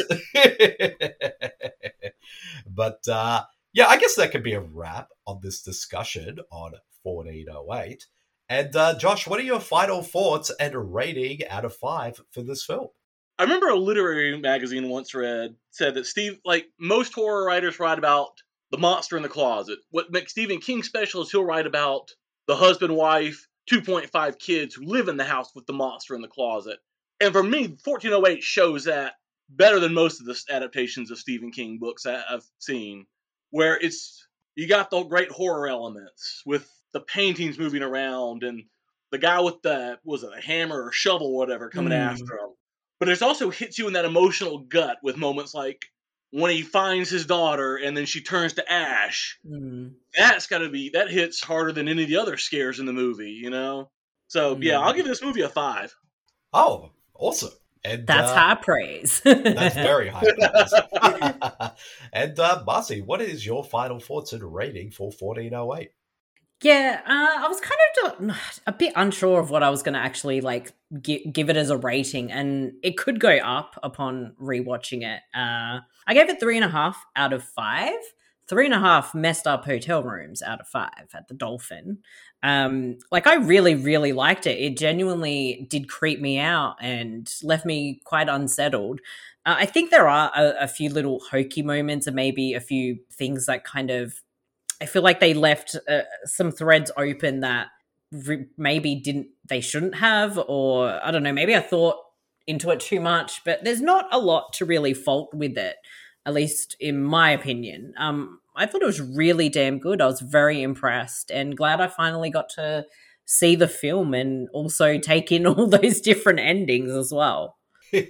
But uh, yeah, I guess that could be a wrap on this discussion on fourteen oh eight. And uh, Josh, what are your final thoughts and rating out of five for this film? I remember a literary magazine once read said that Steve, like most horror writers, write about the monster in the closet. What makes Stephen King special is he'll write about the husband, wife, two point five kids who live in the house with the monster in the closet. And for me, fourteen oh eight shows that better than most of the adaptations of Stephen King books that I've seen, where it's you got the great horror elements with the paintings moving around and the guy with the was it a hammer or shovel or whatever coming Mm. after him. But it also hits you in that emotional gut with moments like when he finds his daughter and then she turns to ash. Mm. That's got to be, that hits harder than any of the other scares in the movie, you know? So, yeah, Mm. I'll give this movie a five. Oh, awesome. And That's uh, high praise. That's very high praise. And uh, Marcy, what is your final thoughts and rating for fourteen oh eight? Yeah, uh, I was kind of d- a bit unsure of what I was going to actually like gi- give it as a rating, and it could go up upon rewatching it. Uh, I gave it three and a half out of five. Three and a half messed up hotel rooms out of five at the Dolphin. Um, like I really, really liked it. It genuinely did creep me out and left me quite unsettled. Uh, I think there are a, a few little hokey moments and maybe a few things that kind of I feel like they left uh, some threads open that re- maybe didn't they shouldn't have, or I don't know, maybe I thought into it too much, but there's not a lot to really fault with it, at least in my opinion. Um, I thought it was really damn good. I was very impressed and glad I finally got to see the film and also take in all those different endings as well.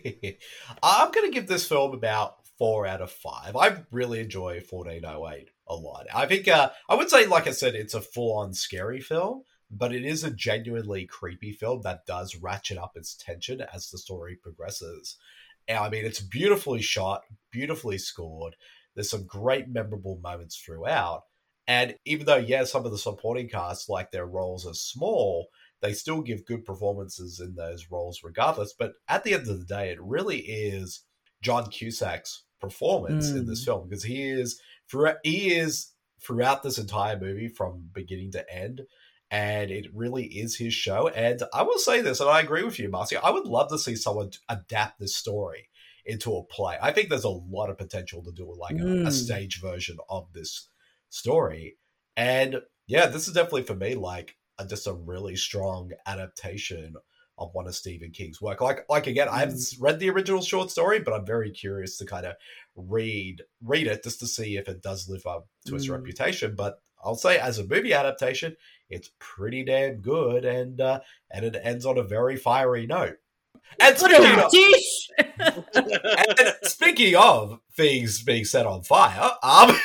I'm going to give this film about four out of five. I really enjoy fourteen oh eight a lot. I think, uh, I would say, like I said, it's a full-on scary film, but it is a genuinely creepy film that does ratchet up its tension as the story progresses. And I mean, it's beautifully shot, beautifully scored. There's some great memorable moments throughout. And even though, yeah, some of the supporting cast, like their roles are small, they still give good performances in those roles regardless. But at the end of the day, it really is John Cusack's performance Mm. in this film, because he is throughout, he is throughout this entire movie from beginning to end, and it really is his show. And I will say this, and I agree with you, Marcia, I would love to see someone adapt this story into a play. I think there's a lot of potential to do like a, a Mm. stage version of this story. And yeah, this is definitely for me like a, just a really strong adaptation of one of Stephen King's work. Like, like again, I haven't read the original short story, but I'm very curious to kind of read read it just to see if it does live up to its Mm. reputation. But I'll say, as a movie adaptation, it's pretty damn good, and uh, and it ends on a very fiery note. And What speaking a of, dish! and speaking of things being set on fire, um,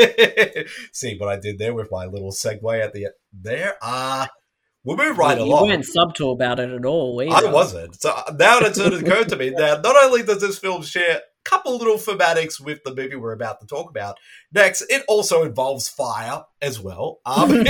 see what I did there with my little segue at the there. Uh we'll move right you along. weren't subtle about it at all. I either. wasn't. So now it sort of occurred to me that not only does this film share a couple little thematics with the movie we're about to talk about next, it also involves fire as well. Um,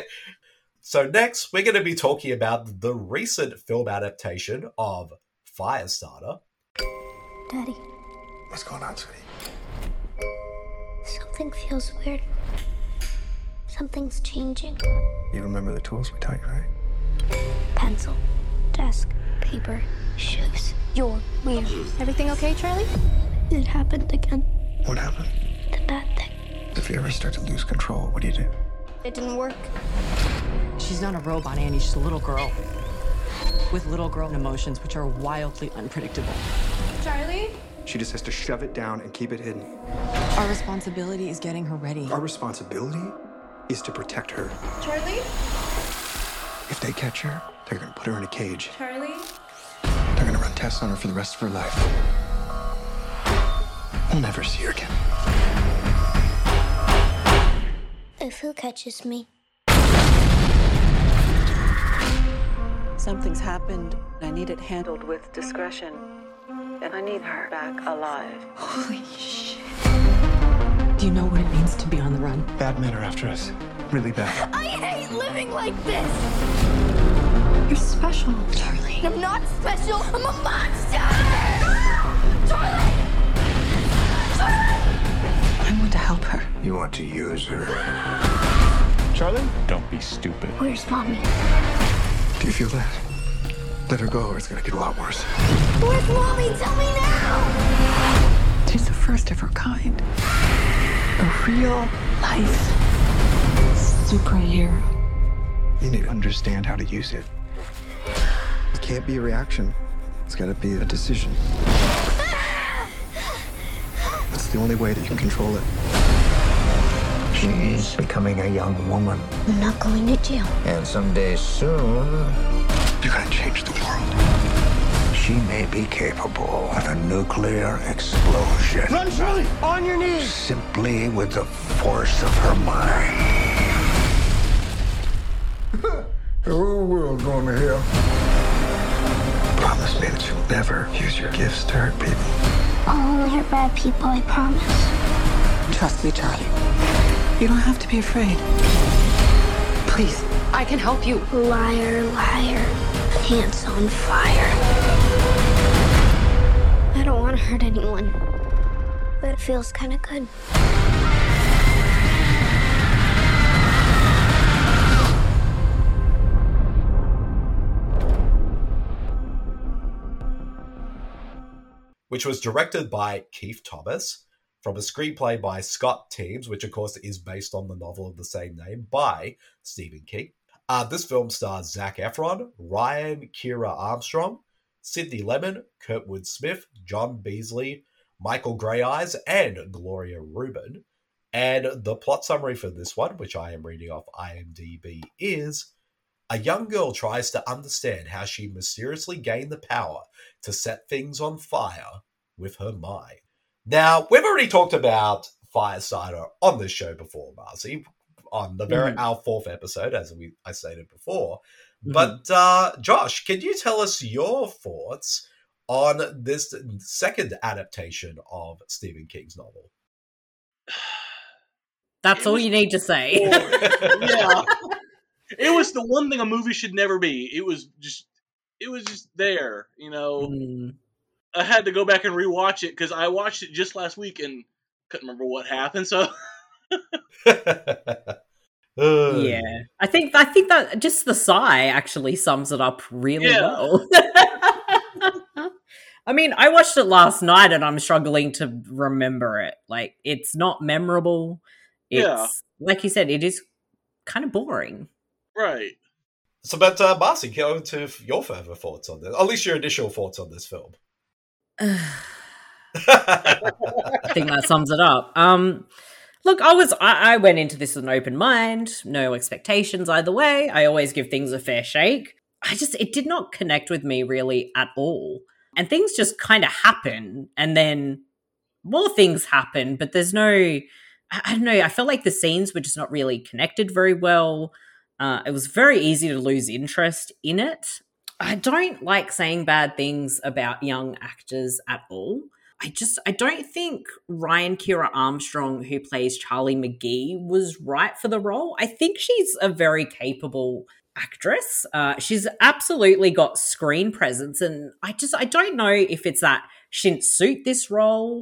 so next, we're going to be talking about the recent film adaptation of Firestarter. Daddy, What's going on, sweetie? Something feels weird. Something's changing. You remember the tools we taught you, right? Pencil, desk, paper, shoes. You're weird. Everything okay, Charlie? It happened again. What happened? The bad thing. If you ever start to lose control, what do you do? It didn't work. She's not a robot, Annie. She's a little girl with little girl emotions, which are wildly unpredictable. Charlie? She just has to shove it down and keep it hidden. Our responsibility is getting her ready. Our responsibility is to protect her. Charlie? If they catch her, they're gonna put her in a cage. Charlie? They're gonna run tests on her for the rest of her life. We'll never see her again. If who catches me? Something's happened. I need it handled with discretion. And I need her back alive. Holy shit. Do you know what it means to be on the run? Bad men are after us. Really bad. I hate living like this! You're special, Charlie. I'm not special! I'm a monster! Charlie! Charlie! I want to help her. You want to use her. Charlie? Don't be stupid. Where's Mommy? Do you feel that? Let her go or it's gonna get a lot worse. Where's Mommy? Tell me now! She's the first of her kind. A real life superhero. You need to understand how to use it. It can't be a reaction. It's gotta be a decision. That's the only way that you can control it. She's becoming a young woman. I'm not going to jail. And someday soon, you're gonna change the world. She may be capable of a nuclear explosion. Run, Charlie! On your knees! Simply with the force of her mind. The whole world going to hell. Promise me that you'll never use your gifts to hurt people. I'll only hurt bad people, I promise. Trust me, Charlie. You don't have to be afraid. Please, I can help you. Liar, liar. Pants on fire. I don't want to hurt anyone, but it feels kind of good. Which was directed by Keith Thomas, from a screenplay by Scott Teems, which of course is based on the novel of the same name by Stephen King. Uh, this film stars Zac Efron, Ryan Kira Armstrong, Sidney Lemon, Kurtwood Smith, John Beasley, Michael Greyeyes, and Gloria Rubin. And the plot summary for this one, which I am reading off IMDb, is: a young girl tries to understand how she mysteriously gained the power to set things on fire with her mind. Now, we've already talked about Firestarter on this show before, Marcy, on the very mm-hmm. our fourth episode, as we I stated before. Mm-hmm. But uh, Josh, can you tell us your thoughts on this second adaptation of Stephen King's novel? That's all you need to say. Yeah. It was the one thing a movie should never be. It was just, it was just there, you know. Mm. I had to go back and rewatch it because I watched it just last week and couldn't remember what happened. So, yeah, I think I think that just the sigh actually sums it up really yeah. well. I mean, I watched it last night and I'm struggling to remember it. Like, it's not memorable. It's yeah. like you said, it is kind of boring. Right. So, but uh, Marcy, go into your further thoughts on this. At least your initial thoughts on this film. I think that sums it up. Um, look, I was I, I went into this with an open mind, no expectations either way. I always give things a fair shake. I just it did not connect with me really at all, and things just kind of happen, and then more things happen. But there's no, I, I don't know. I felt like the scenes were just not really connected very well. Uh, it was very easy to lose interest in it. I don't like saying bad things about young actors at all. I just, I don't think Ryan Kira Armstrong, who plays Charlie McGee, was right for the role. I think she's a very capable actress. Uh, she's absolutely got screen presence, and I just, I don't know if it's that she didn't suit this role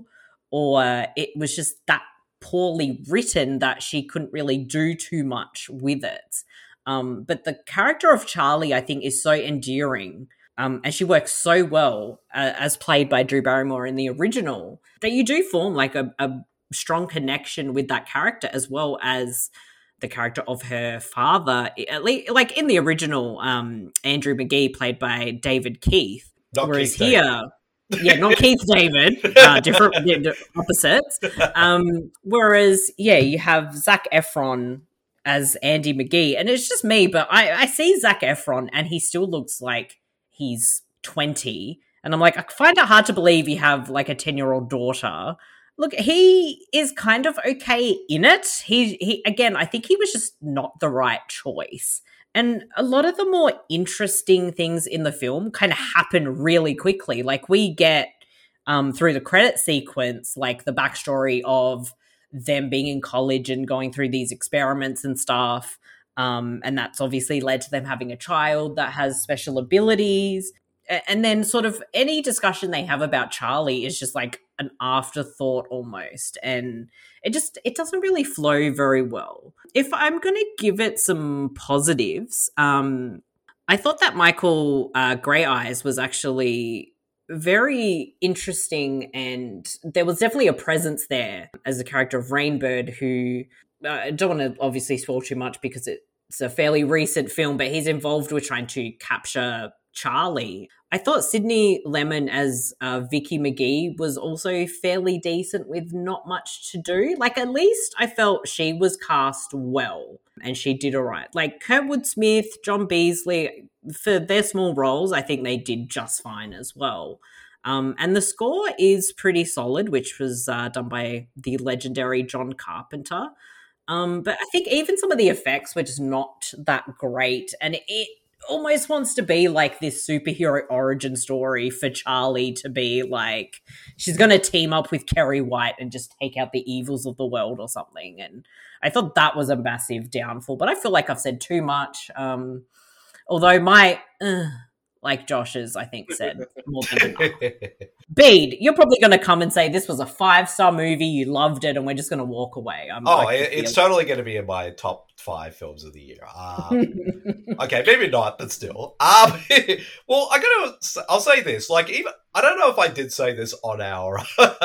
or it was just that poorly written that she couldn't really do too much with it. Um, but the character of Charlie, I think, is so endearing, um, and she works so well uh, as played by Drew Barrymore in the original, that you do form like a, a strong connection with that character, as well as the character of her father. At least, like in the original, um, Andrew McGee played by David Keith, Not whereas Keith here. Yeah, not Keith David, uh, different yeah, opposites. Um, whereas, yeah, you have Zac Efron as Andy McGee, and it's just me, but I, I see Zac Efron and he still looks like he's twenty, and I'm like, I find it hard to believe you have like a ten-year-old daughter. Look, he is kind of okay in it. He, he again, I think he was just not the right choice. And a lot of the more interesting things in the film kind of happen really quickly. Like we get um, through the credit sequence, like the backstory of them being in college and going through these experiments and stuff. Um, and that's obviously led to them having a child that has special abilities. And then sort of any discussion they have about Charlie is just like an afterthought almost. And it just, it doesn't really flow very well. If I'm going to give it some positives, um, I thought that Michael uh, Grey Eyes was actually very interesting, and there was definitely a presence there as a character of Rainbird, who uh, I don't want to obviously spoil too much because it's a fairly recent film, but he's involved with trying to capture Charlie. I thought Sydney Lemon as uh, Vicky McGee was also fairly decent with not much to do. Like, at least I felt she was cast well and she did all right. Like, Kurtwood Smith, John Beasley, for their small roles, I think they did just fine as well. Um, and the score is pretty solid, which was uh, done by the legendary John Carpenter. Um, but I think even some of the effects were just not that great. And it almost wants to be like this superhero origin story for Charlie to be like, she's going to team up with Kerry White and just take out the evils of the world or something. And I thought that was a massive downfall, but I feel like I've said too much. Um, although my, uh, like Josh's, I think, said more than enough. Bede, you're probably going to come and say this was a five-star movie, you loved it, and we're just going to walk away. I'm, oh, it, it's totally going to be in my top five films of the year. Um, okay, maybe not, but still. Um, well, I gotta, I'll say this. Like, even I don't know if I did say this on our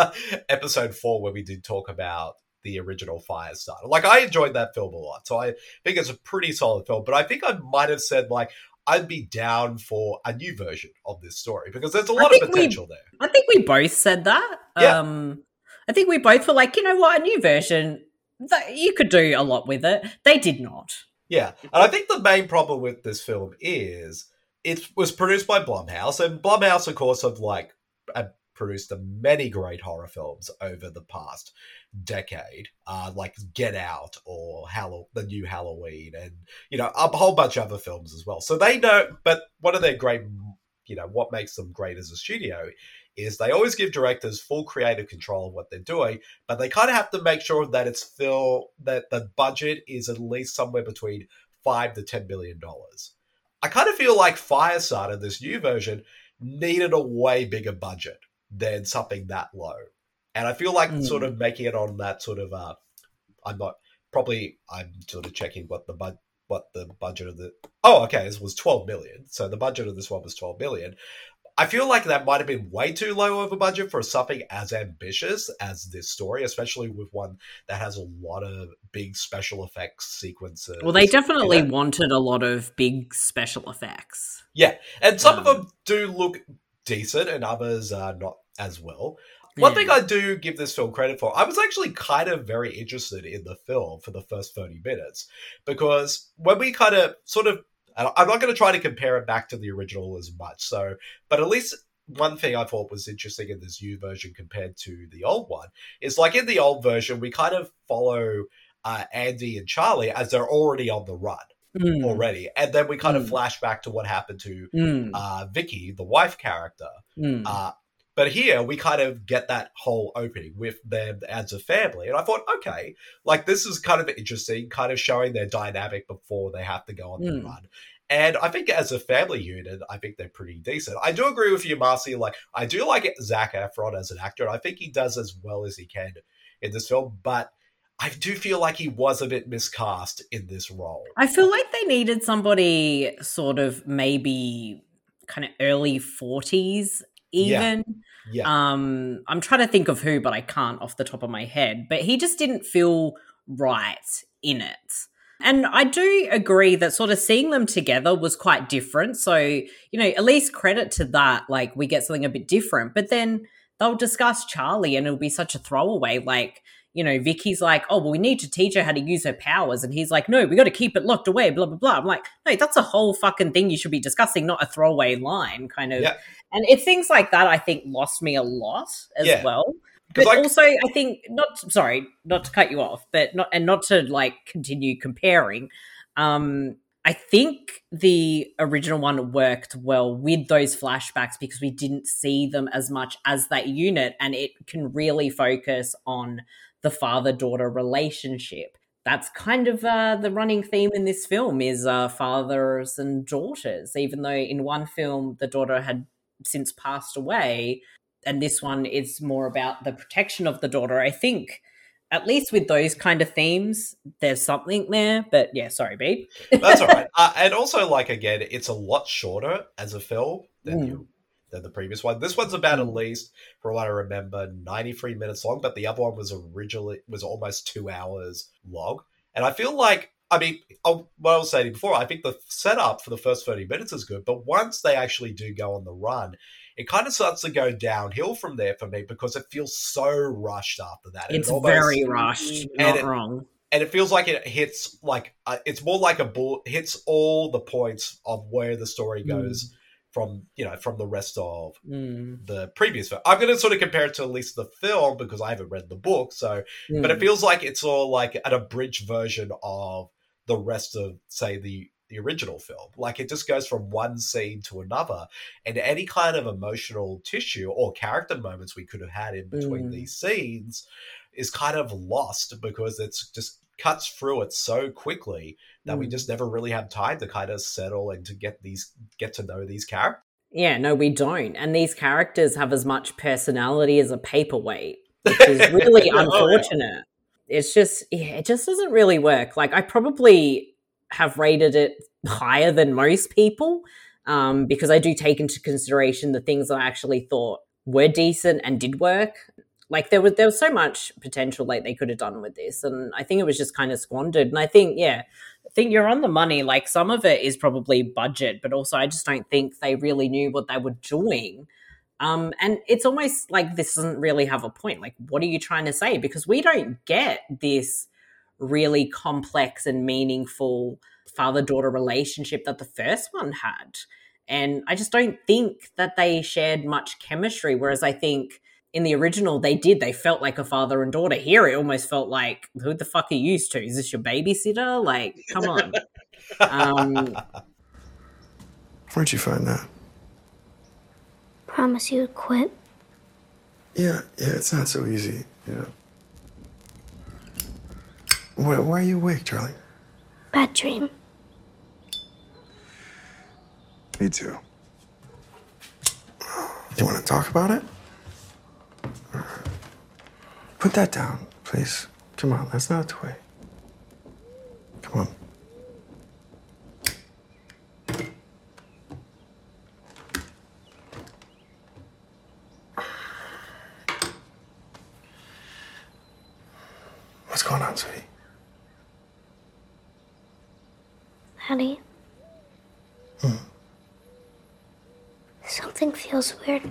episode four where we did talk about the original Firestarter. Like, I enjoyed that film a lot, so I think it's a pretty solid film. But I think I might have said, like, I'd be down for a new version of this story because there's a lot of potential we, there. I think we both said that. Yeah. Um, I think we both were like, you know what, a new version, that you could do a lot with it. They did not. Yeah. And I think the main problem with this film is it was produced by Blumhouse, and Blumhouse, of course, have like have produced many great horror films over the past decade, uh, like Get Out or Hall- the new Halloween, and you know a whole bunch of other films as well. So they know, but one of their great, you know, what makes them great as a studio is they always give directors full creative control of what they're doing, but they kind of have to make sure that it's still that the budget is at least somewhere between five to ten billion dollars. I kind of feel like Firestarter, this new version, needed a way bigger budget than something that low. And I feel like mm. sort of making it on that sort of, uh, I'm not, probably, I'm sort of checking what the bud, what the budget of the, oh, okay, this was twelve million. So the budget of this one was twelve million. I feel like that might have been way too low of a budget for something as ambitious as this story, especially with one that has a lot of big special effects sequences. Well, they definitely wanted a lot of big special effects. Yeah, and some um, of them do look decent and others are not as well. One yeah. thing I do give this film credit for, I was actually kind of very interested in the film for the first thirty minutes, because when we kind of sort of, I'm not going to try to compare it back to the original as much, so, but at least one thing I thought was interesting in this new version compared to the old one is, like, in the old version, we kind of follow uh, Andy and Charlie as they're already on the run. Mm. already, and then we kind mm. of flash back to what happened to mm. uh, Vicky, the wife character. Mm. Uh, but here we kind of get that whole opening with them as a family, and I thought, okay, like this is kind of interesting, kind of showing their dynamic before they have to go on mm. the run. And I think as a family unit, I think they're pretty decent. I do agree with you, Marcy. Like, I do like Zac Efron as an actor. And I think he does as well as he can in this film. But I do feel like he was a bit miscast in this role. I feel like they needed somebody sort of maybe kind of early forties even. Yeah. yeah. Um, I'm trying to think of who, but I can't off the top of my head. But he just didn't feel right in it. And I do agree that sort of seeing them together was quite different. So, you know, at least credit to that. Like, we get something a bit different. But then they'll discuss Charlie and it'll be such a throwaway. Like, you know, Vicky's like, oh, well, we need to teach her how to use her powers. And he's like, no, we got to keep it locked away, blah, blah, blah. I'm like, no, that's a whole fucking thing you should be discussing, not a throwaway line kind of. Yeah. And it's things like that I think lost me a lot as Yeah. well. But I... also, I think not. Sorry, not to cut you off, but not and not to like continue comparing. Um, I think the original one worked well with those flashbacks because we didn't see them as much as that unit, and it can really focus on the father-daughter relationship. That's kind of uh, the running theme in this film is uh, fathers and daughters. Even though in one film the daughter had since passed away. And this one is more about the protection of the daughter. I think, at least with those kind of themes, there's something there. But yeah, sorry, babe. That's all right. Uh, and also, like, again, it's a lot shorter as a film than, mm. you, than the previous one. This one's about, mm. at least, from what I remember, ninety-three minutes long. But the other one was originally was almost two hours long. And I feel like, I mean, I'll, what I was saying before, I think the setup for the first thirty minutes is good. But once they actually do go on the run, it kind of starts to go downhill from there for me because it feels so rushed after that. It's it almost, very rushed, not it, wrong. And it feels like it hits, like, uh, it's more like a bullet, hits all the points of where the story goes mm. from, you know, from the rest of mm. the previous film. I'm going to sort of compare it to at least the film because I haven't read the book. So, mm. but it feels like it's all like an abridged version of the rest of, say, the the original film. Like, it just goes from one scene to another, and any kind of emotional tissue or character moments we could have had in between mm. these scenes is kind of lost because it's just cuts through it so quickly that mm. we just never really have time to kind of settle and to get these get to know these characters. Yeah, no, we don't. And these characters have as much personality as a paperweight, which is really unfortunate. It's just, yeah, it just doesn't really work. Like, I probably have rated it higher than most people um, because I do take into consideration the things that I actually thought were decent and did work. Like, there was there was so much potential like they could have done with this, and I think it was just kind of squandered. And I think, yeah, I think you're on the money. Like, some of it is probably budget, but also I just don't think they really knew what they were doing. Um, and it's almost like this doesn't really have a point. Like, what are you trying to say? Because we don't get this really complex and meaningful father-daughter relationship that the first one had. And I just don't think that they shared much chemistry, whereas I think in the original they did. They felt like a father and daughter. Here it almost felt like, who the fuck are you used to? Is this your babysitter? Like, come on. um, Where'd you find that? Promise you would quit. Yeah, yeah, it's not so easy, you know. Why, why are you awake, Charlie? Bad dream. Me too. You want to talk about it? Put that down, please. Come on, that's not the way. Come on. What's going on, sweetie? Daddy. Hmm. Something feels weird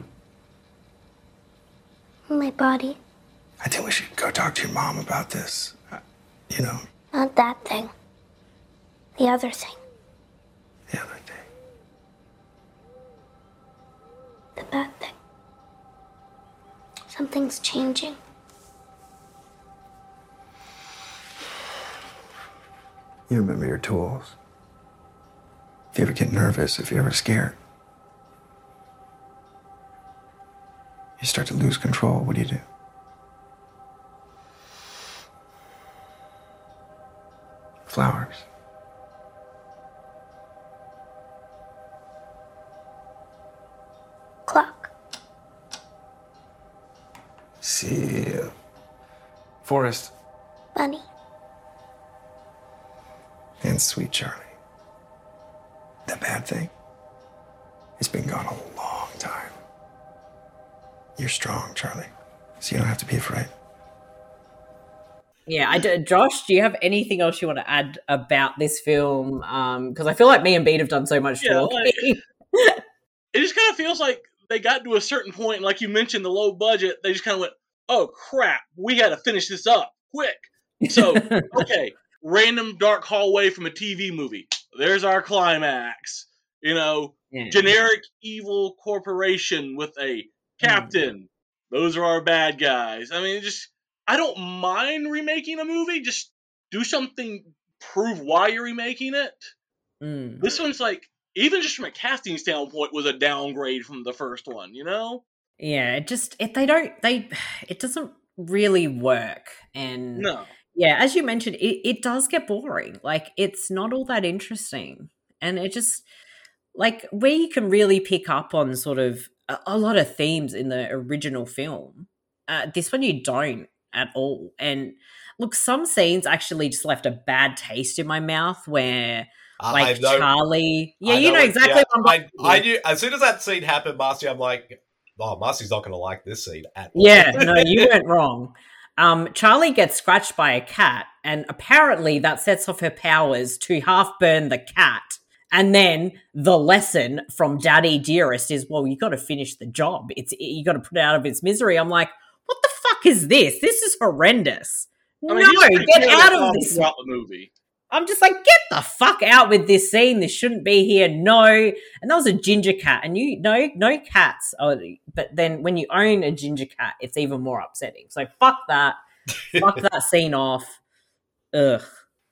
in my body. I think we should go talk to your mom about this. Uh, you know. Not that thing. The other thing. The other thing. The bad thing. Something's changing. You remember your tools. If you ever get nervous, if you're ever scared, you start to lose control, what do you do? Flowers. Lucille. Forrest. Bunny. And sweet Charlie. The bad thing, it's been gone a long time. You're strong, Charlie, so you don't have to be afraid. Yeah, I do, Josh, do you have anything else you want to add about this film? Because um, I feel like me and Beat have done so much Yeah, talking. like, it just kind of feels like they got to a certain point, and like you mentioned, the low budget, they just kind of went, oh, crap, we got to finish this up quick. So, okay, random dark hallway from a T V movie. There's our climax. You know, yeah. generic evil corporation with a captain. Mm. Those are our bad guys. I mean, just... I don't mind remaking a movie. Just do something, prove why you're remaking it. Mm. This one's like, even just from a casting standpoint, was a downgrade from the first one, you know? Yeah, it just, it, they don't, they, it doesn't really work. And no. Yeah, as you mentioned, it, it does get boring. Like, it's not all that interesting. And it just, like, where you can really pick up on sort of a, a lot of themes in the original film, uh, this one you don't at all. And look, some scenes actually just left a bad taste in my mouth where uh, like know, Charlie yeah I you know, know exactly yeah, what I'm I, I knew as soon as that scene happened, Marcy, I'm like, oh, Marcy's not gonna like this scene at all. Yeah, no, you weren't wrong. Um, Charlie gets scratched by a cat, and apparently that sets off her powers to half burn the cat. And then the lesson from Daddy Dearest is, well, you got to finish the job. It's you got to put it out of its misery. I'm like, what the fuck is this? This is horrendous. I mean, no, get out of this. Throughout the movie. I'm just like, get the fuck out with this scene. This shouldn't be here. No. And that was a ginger cat. And you no no cats. Oh, but then when you own a ginger cat, it's even more upsetting. So fuck that. Fuck that scene off. Ugh.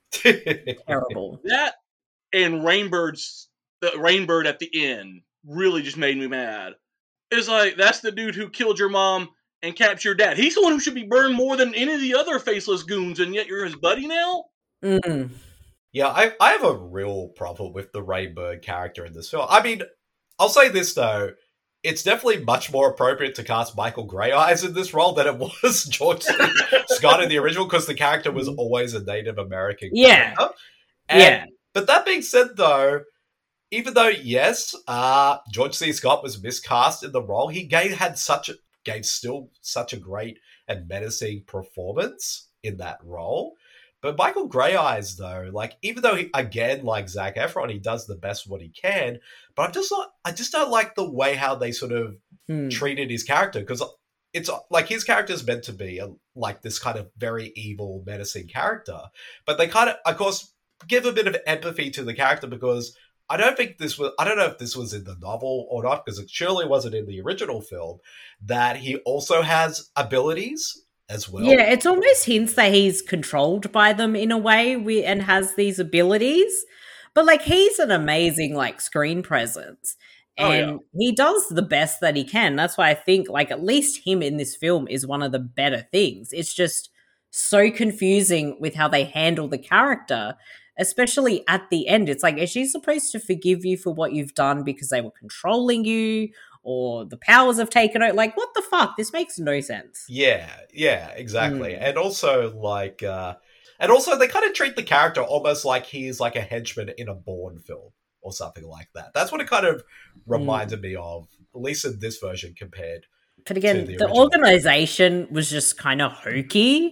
Terrible. That and Rainbird's the Rainbird at the end really just made me mad. It's like, that's the dude who killed your mom and captured your dad. He's the one who should be burned more than any of the other faceless goons, and yet you're his buddy now? Mm. Yeah, I, I have a real problem with the Rainbird character in this film. I mean, I'll say this, though. It's definitely much more appropriate to cast Michael Grey Eyes in this role than it was George C. Scott in the original, because the character was always a Native American yeah. character. And, yeah. But that being said, though, even though, yes, uh, George C. Scott was miscast in the role, he gave, had such a, gave still such a great and menacing performance in that role. But Michael Grey Eyes, though, like, even though, he, again, like Zac Efron, he does the best what he can, but I'm just not, I just don't like the way how they sort of hmm. treated his character, because it's like his character is meant to be a, like this kind of very evil, menacing character, but they kind of, of course, give a bit of empathy to the character, because I don't think this was, I don't know if this was in the novel or not, because it surely wasn't in the original film, that he also has abilities as well. Yeah, it's almost hints that he's controlled by them in a way we, and has these abilities. But, like, he's an amazing, like, screen presence. And oh, yeah. he does the best that he can. That's why I think, like, at least him in this film is one of the better things. It's just so confusing with how they handle the character, especially at the end. It's like, is she supposed to forgive you for what you've done because they were controlling you? Or the powers have taken over? Like, what the fuck? This makes no sense. Yeah, yeah, exactly. Mm. And also, like, uh, and also they kind of treat the character almost like he's like a henchman in a Bourne film or something like that. That's what it kind of reminded mm. me of, at least in this version compared But again, to the, the organization was just kind of hokey.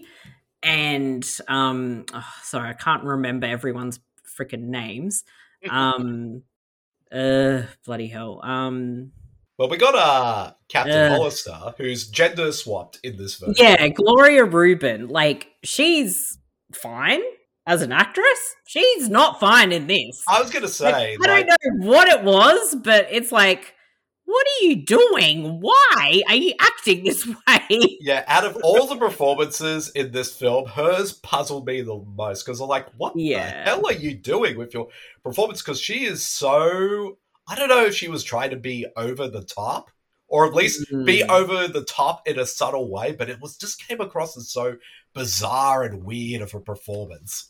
And, um, oh, sorry, I can't remember everyone's freaking names. Um, uh, bloody hell. Um... Well, we got uh, Captain uh, Hollister, who's gender swapped in this version. Yeah, Gloria Reuben. Like, she's fine as an actress. She's not fine in this. I was going to say. Like, like, I don't know what it was, but it's like, what are you doing? Why are you acting this way? Yeah, out of all the performances in this film, hers puzzled me the most. Because I'm like, what yeah. the hell are you doing with your performance? Because she is so... I don't know if she was trying to be over the top, or at least mm. be over the top in a subtle way, but it was just came across as so bizarre and weird of a performance.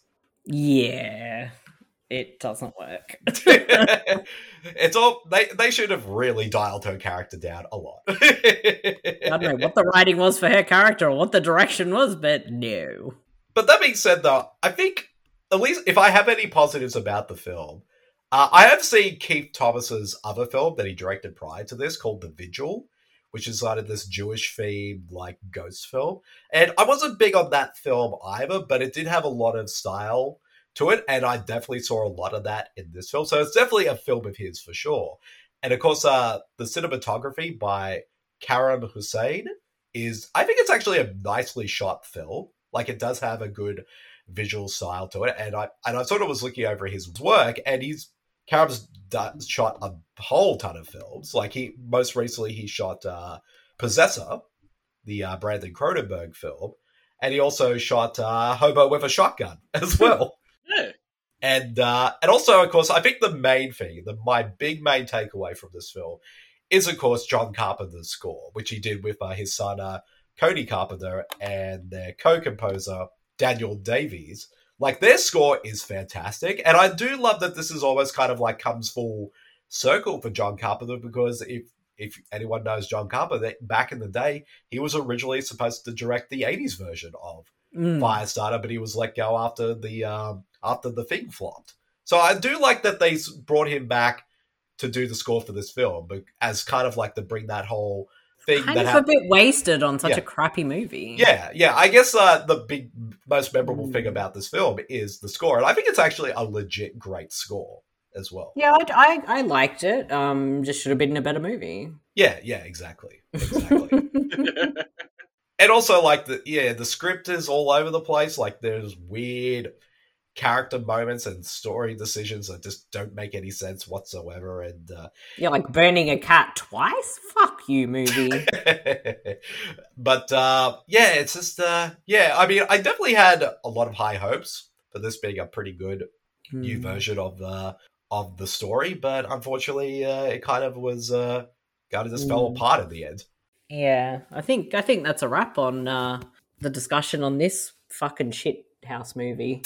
Yeah, it doesn't work. It's all they they should have really dialed her character down a lot. don't know what the writing was for her character or what the direction was, but no. But that being said, though, I think, at least if I have any positives about the film, uh, I have seen Keith Thomas's other film that he directed prior to this called The Vigil, which is sort of this Jewish-themed, like, ghost film. And I wasn't big on that film either, but it did have a lot of style to it, and I definitely saw a lot of that in this film. So it's definitely a film of his, for sure. And, of course, uh, the cinematography by Karam Hussein is, I think it's actually a nicely shot film. Like, it does have a good visual style to it. And I and I sort of was looking over his work, and he's, Karam's done, shot a whole ton of films. Like, he, most recently, he shot uh, Possessor, the uh, Brandon Cronenberg film. And he also shot uh, Hobo with a Shotgun as well. Yeah. And uh, and also, of course, I think the main thing, the my big main takeaway from this film is, of course, John Carpenter's score, which he did with uh, his son, uh, Cody Carpenter, and their co-composer, Daniel Davies. Like, their score is fantastic. And I do love that this is almost kind of like comes full circle for John Carpenter, because if if anyone knows John Carpenter, back in the day, he was originally supposed to direct the eighties version of mm. Firestarter, but he was let go after the um, after the thing flopped. So I do like that they brought him back to do the score for this film, but as kind of like to bring that whole thing kind that of happened. a bit wasted on such Yeah. a crappy movie. Yeah, yeah. I guess uh, the big, most memorable thing about this film is the score, and I think it's actually a legit great score as well. Yeah, I, I, I liked it. Um, just should have been a better movie. Yeah, yeah, exactly, exactly. And also, like the yeah, the script is all over the place. Like, there's weird character moments and story decisions that just don't make any sense whatsoever. And uh, You're like burning a cat twice? Fuck you, movie. but uh, yeah, it's just uh, yeah. I mean, I definitely had a lot of high hopes for this being a pretty good Hmm. new version of the of the story, but unfortunately, uh, it kind of was uh, kind of just fell Mm. apart in the end. Yeah, I think I think that's a wrap on uh, the discussion on this fucking shit house movie.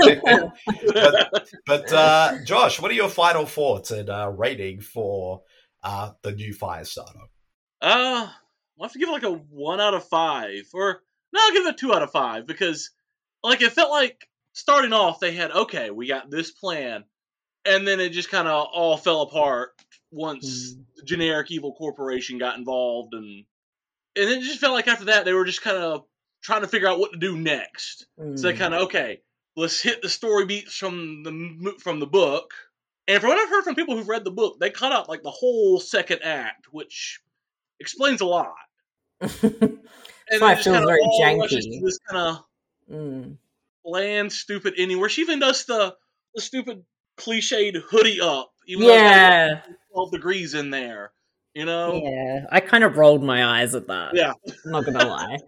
but but uh, Josh, what are your final thoughts and uh, rating for uh, the new Firestarter? Uh, I'll have to give it like a one out of five, or no, I'll give it a two out of five, because like it felt like starting off they had, okay, we got this plan, and then it just kind of all fell apart once the generic evil corporation got involved, and and it just felt like after that they were just kind of trying to figure out what to do next. So they kind of, okay, let's hit the story beats from the mo- from the book. And from what I've heard from people who've read the book, they cut out like the whole second act, which explains a lot. And That's why it feels very rushes janky. to this kind of Mm. bland, stupid ending where she even does the the stupid cliched hoodie up. Even though Yeah. it's got twelve degrees in there, you know? Yeah, I kind of rolled my eyes at that. Yeah. I'm not gonna lie.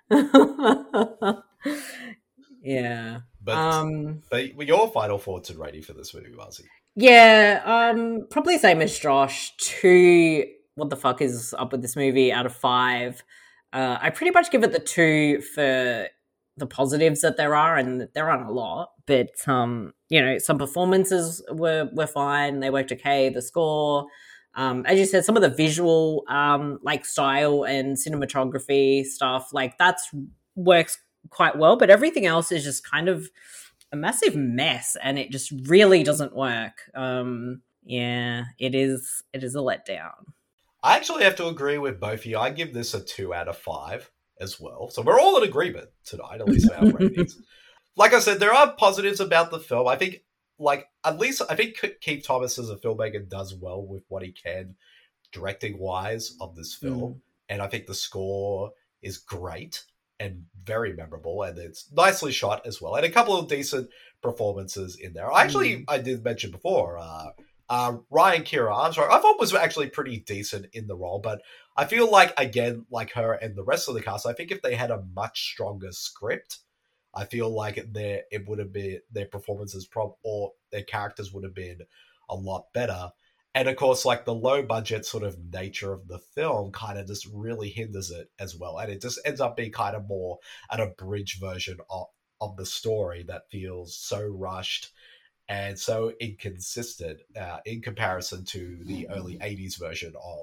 yeah. But Um. but your final thoughts and rating for this movie, Marcy? Yeah. Um. Probably same as Josh. Two. What the fuck is up with this movie? Out of five. Uh, I pretty much give it the two for the positives that there are, and there aren't a lot. But um, you know, some performances were were fine. They worked okay. The score. Um, as you said, some of the visual, um, like style and cinematography stuff, like that's works quite well. But everything else is just kind of a massive mess, and it just really doesn't work. Um, yeah, it is. It is a letdown. I actually have to agree with both of you. I give this a two out of five as well. So we're all in agreement tonight, at least for our ratings. Like I said, there are positives about the film. I think, like, at least I think Keith Thomas as a filmmaker does well with what he can, directing wise, of this film. Mm. And I think the score is great and very memorable, and it's nicely shot as well. And a couple of decent performances in there. Actually, Mm. I did mention before, uh, uh, Ryan Kira Armstrong, I thought was actually pretty decent in the role, but I feel like, again, like her and the rest of the cast, I think if they had a much stronger script, I feel like their it would have been their performances prob or their characters would have been a lot better. And of course, like the low budget sort of nature of the film kind of just really hinders it as well. And it just ends up being kind of more an abridged version of, of the story that feels so rushed and so inconsistent uh, in comparison to the early eighties version of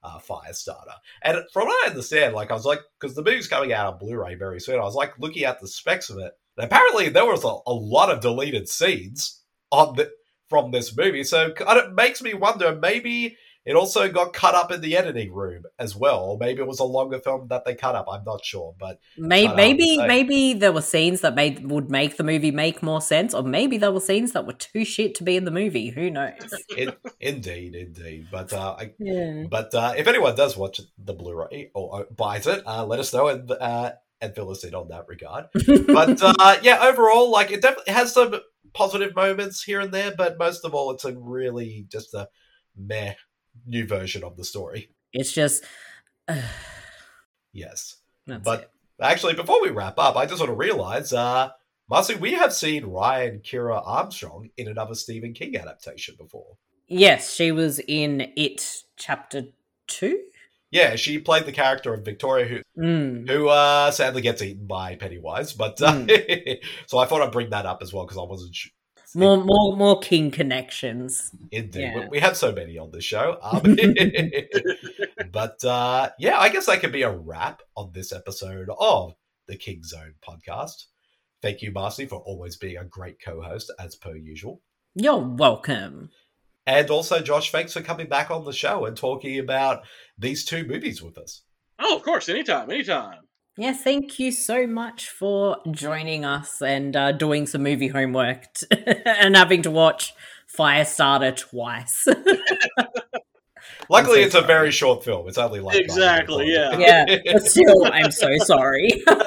uh, Firestarter. And from what I understand, like I was like, because the movie's coming out on Blu-ray very soon, I was like looking at the specs of it. And apparently there was a, a lot of deleted scenes on the, from this movie. So it makes me wonder, maybe it also got cut up in the editing room as well. Or maybe it was a longer film that they cut up. I'm not sure, but maybe maybe, maybe there were scenes that made would make the movie make more sense, or maybe there were scenes that were too shit to be in the movie. Who knows? in, indeed, indeed. But uh, I, yeah. but uh, if anyone does watch the Blu-ray or, or buys it, uh, let us know and uh, and fill us in on that regard. But uh, yeah, overall, like it definitely has some positive moments here and there, but most of all, it's a really just a meh new version of the story. It's just uh, yes. That's but it. Actually, before we wrap up, I just want to realize, uh, Marcy, we have seen Ryan Kira Armstrong in another Stephen King adaptation before. Yes, she was in It Chapter Two. Yeah, she played the character of Victoria, who mm. who uh, sadly gets eaten by Pennywise. But uh, mm. so I thought I'd bring that up as well because I wasn't sure. More, more, more King connections. Indeed, yeah. we, we have so many on this show. Um, but uh, yeah, I guess that could be a wrap on this episode of the King Zone podcast. Thank you, Marcy, for always being a great co-host as per usual. You're welcome. And also, Josh, thanks for coming back on the show and talking about these two movies with us. Oh, of course, anytime, anytime. Yeah, thank you so much for joining us and uh, doing some movie homework t- and having to watch Firestarter twice. Luckily, so it's sorry. a very short film. It's only like exactly, yeah, yeah. But still, I'm so sorry.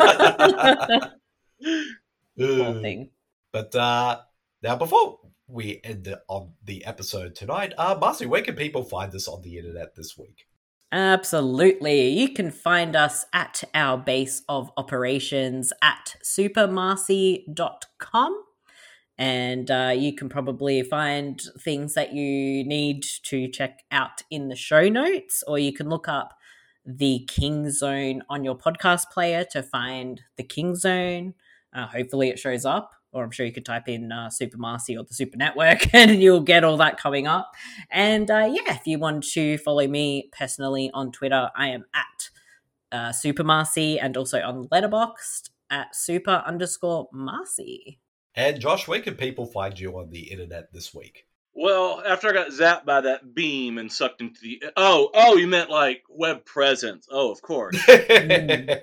Poor thing. But uh, now, before we end on the episode tonight, uh, Marcy, where can people find us on the internet this week? Absolutely. You can find us at our base of operations at super marcy dot com. And uh, you can probably find things that you need to check out in the show notes, or you can look up the King Zone on your podcast player to find the King Zone. Uh, hopefully it shows up. Or I'm sure you could type in uh, Super Marcy or the Super Network and you'll get all that coming up. And uh, yeah, if you want to follow me personally on Twitter, I am at uh, Super Marcy, and also on Letterboxd at super underscore Marcy. And Josh, where can people find you on the internet this week? Well, after I got zapped by that beam and sucked into the... Oh, oh, you meant like web presence. Oh, of course. mm.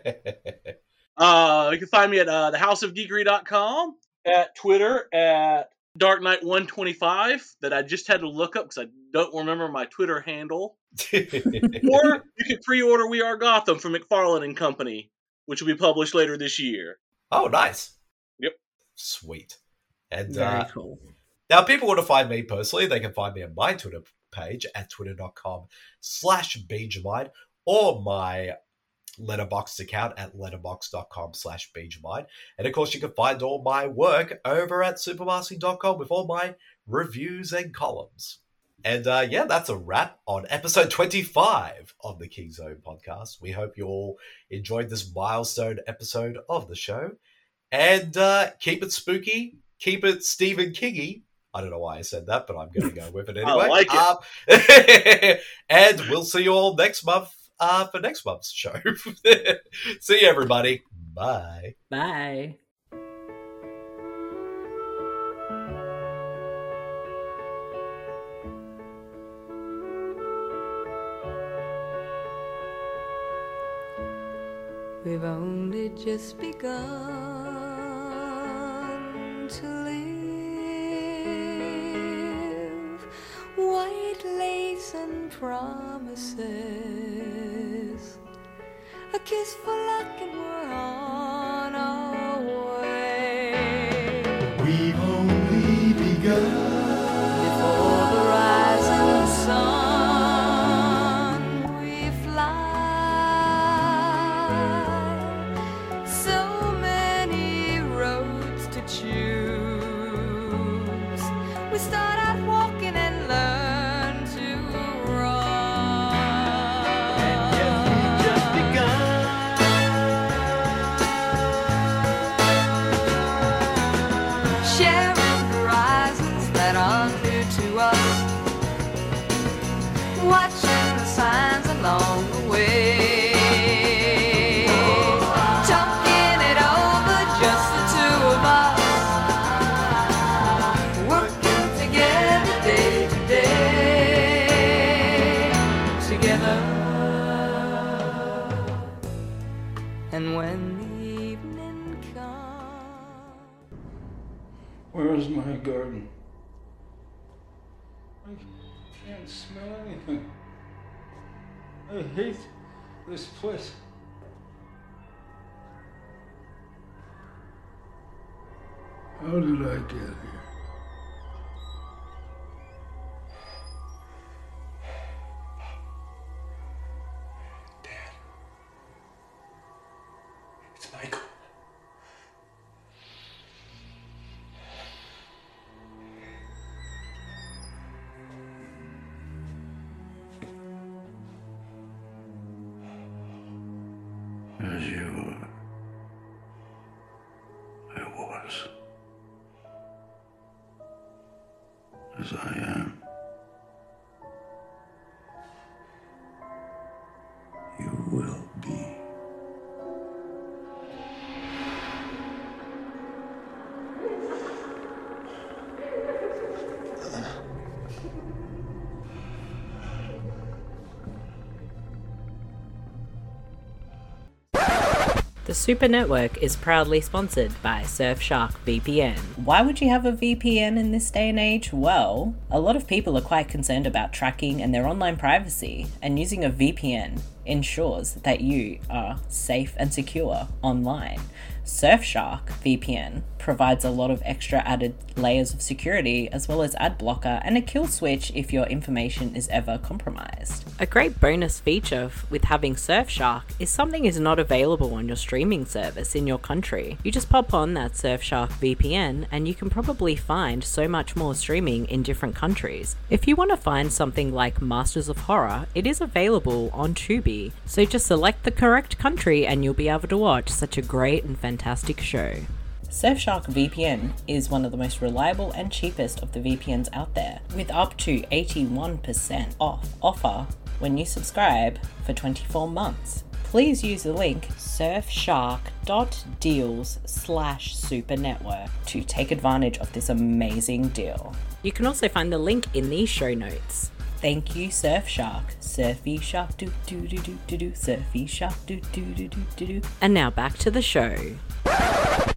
uh, you can find me at uh, the house of geekery dot com. At Twitter at Dark Knight one twenty-five that I just had to look up because I don't remember my Twitter handle. Or you can pre-order We Are Gotham from McFarlane and Company, which will be published later this year. Oh, nice. Yep. Sweet. And Very uh, cool. Now, if people want to find me personally, they can find me on my Twitter page at twitter.com slash BeijMind or my Letterboxd account at letterboxd.com slash BeijMind. And of course, you can find all my work over at super marcy dot com with all my reviews and columns. And uh, yeah, that's a wrap on episode twenty-five of the King Zone podcast. We hope you all enjoyed this milestone episode of the show. And uh, keep it spooky, keep it Stephen Kingy. I don't know why I said that, but I'm going to go with it anyway. I like it. Um, and we'll see you all next month uh, for next month's show. See you, everybody. Bye. Bye. We've only just begun to live. White lace and promises, a kiss for luck and we're on our way. We've only begun. Before the rising sun we fly. So many roads to choose. We start out walking and learn to run. And yes, we've just begun. And when the evening comes. Where is my garden? I can't smell anything. I hate this place. How did I get here? Michael. As you were, I was. As I am, you will be. The Super Network is proudly sponsored by Surfshark V P N. Why would you have a V P N in this day and age? Well, a lot of people are quite concerned about tracking and their online privacy, and using a V P N ensures that you are safe and secure online. Surfshark V P N provides a lot of extra added layers of security, as well as ad blocker and a kill switch if your information is ever compromised. A great bonus feature with having Surfshark is something is not available on your streaming service in your country. You just pop on that Surfshark V P N and you can probably find so much more streaming in different countries. If you want to find something like Masters of Horror, it is available on Tubi, so just select the correct country and you'll be able to watch such a great and fantastic show. Surfshark V P N is one of the most reliable and cheapest of the V P Ns out there, with up to eighty-one percent off offer when you subscribe for twenty-four months. Please use the link surfshark.deals slash supernetwork to take advantage of this amazing deal. You can also find the link in these show notes. Thank you, Surfshark. Surfy shark do do do do do do. Surfy shark do do do do do do. And now back to the show.